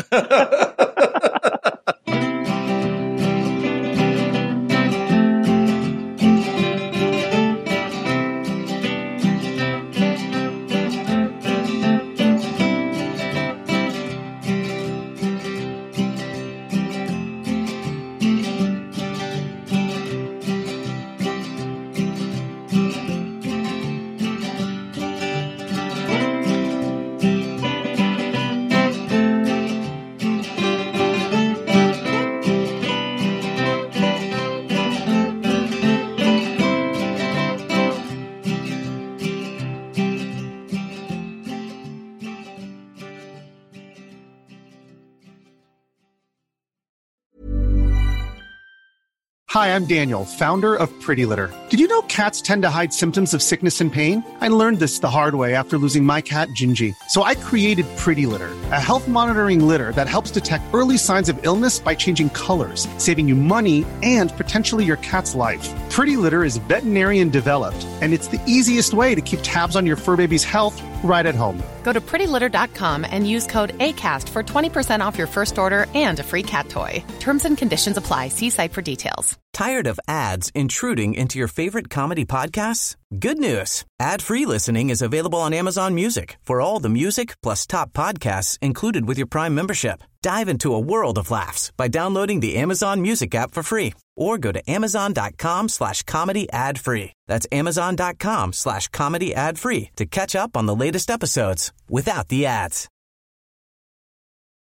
Hi, I'm Daniel, founder of Pretty Litter. Did you know cats tend to hide symptoms of sickness and pain? I learned this the hard way after losing my cat, Gingy. So I created Pretty Litter, a health monitoring litter that helps detect early signs of illness by changing colors, saving you money and potentially your cat's life. Pretty Litter is veterinarian developed, and it's the easiest way to keep tabs on your fur baby's health right at home. Go to pretty litter dot com and use code ACAST for twenty percent off your first order and a free cat toy. Terms and conditions apply. See site for details. Tired of ads intruding into your favorite comedy podcasts? Good news. Ad-free listening is available on Amazon Music for all the music plus top podcasts included with your Prime membership. Dive into a world of laughs by downloading the Amazon Music app for free or go to amazon.com slash comedy ad free. That's amazon.com slash comedy ad free to catch up on the latest episodes without the ads.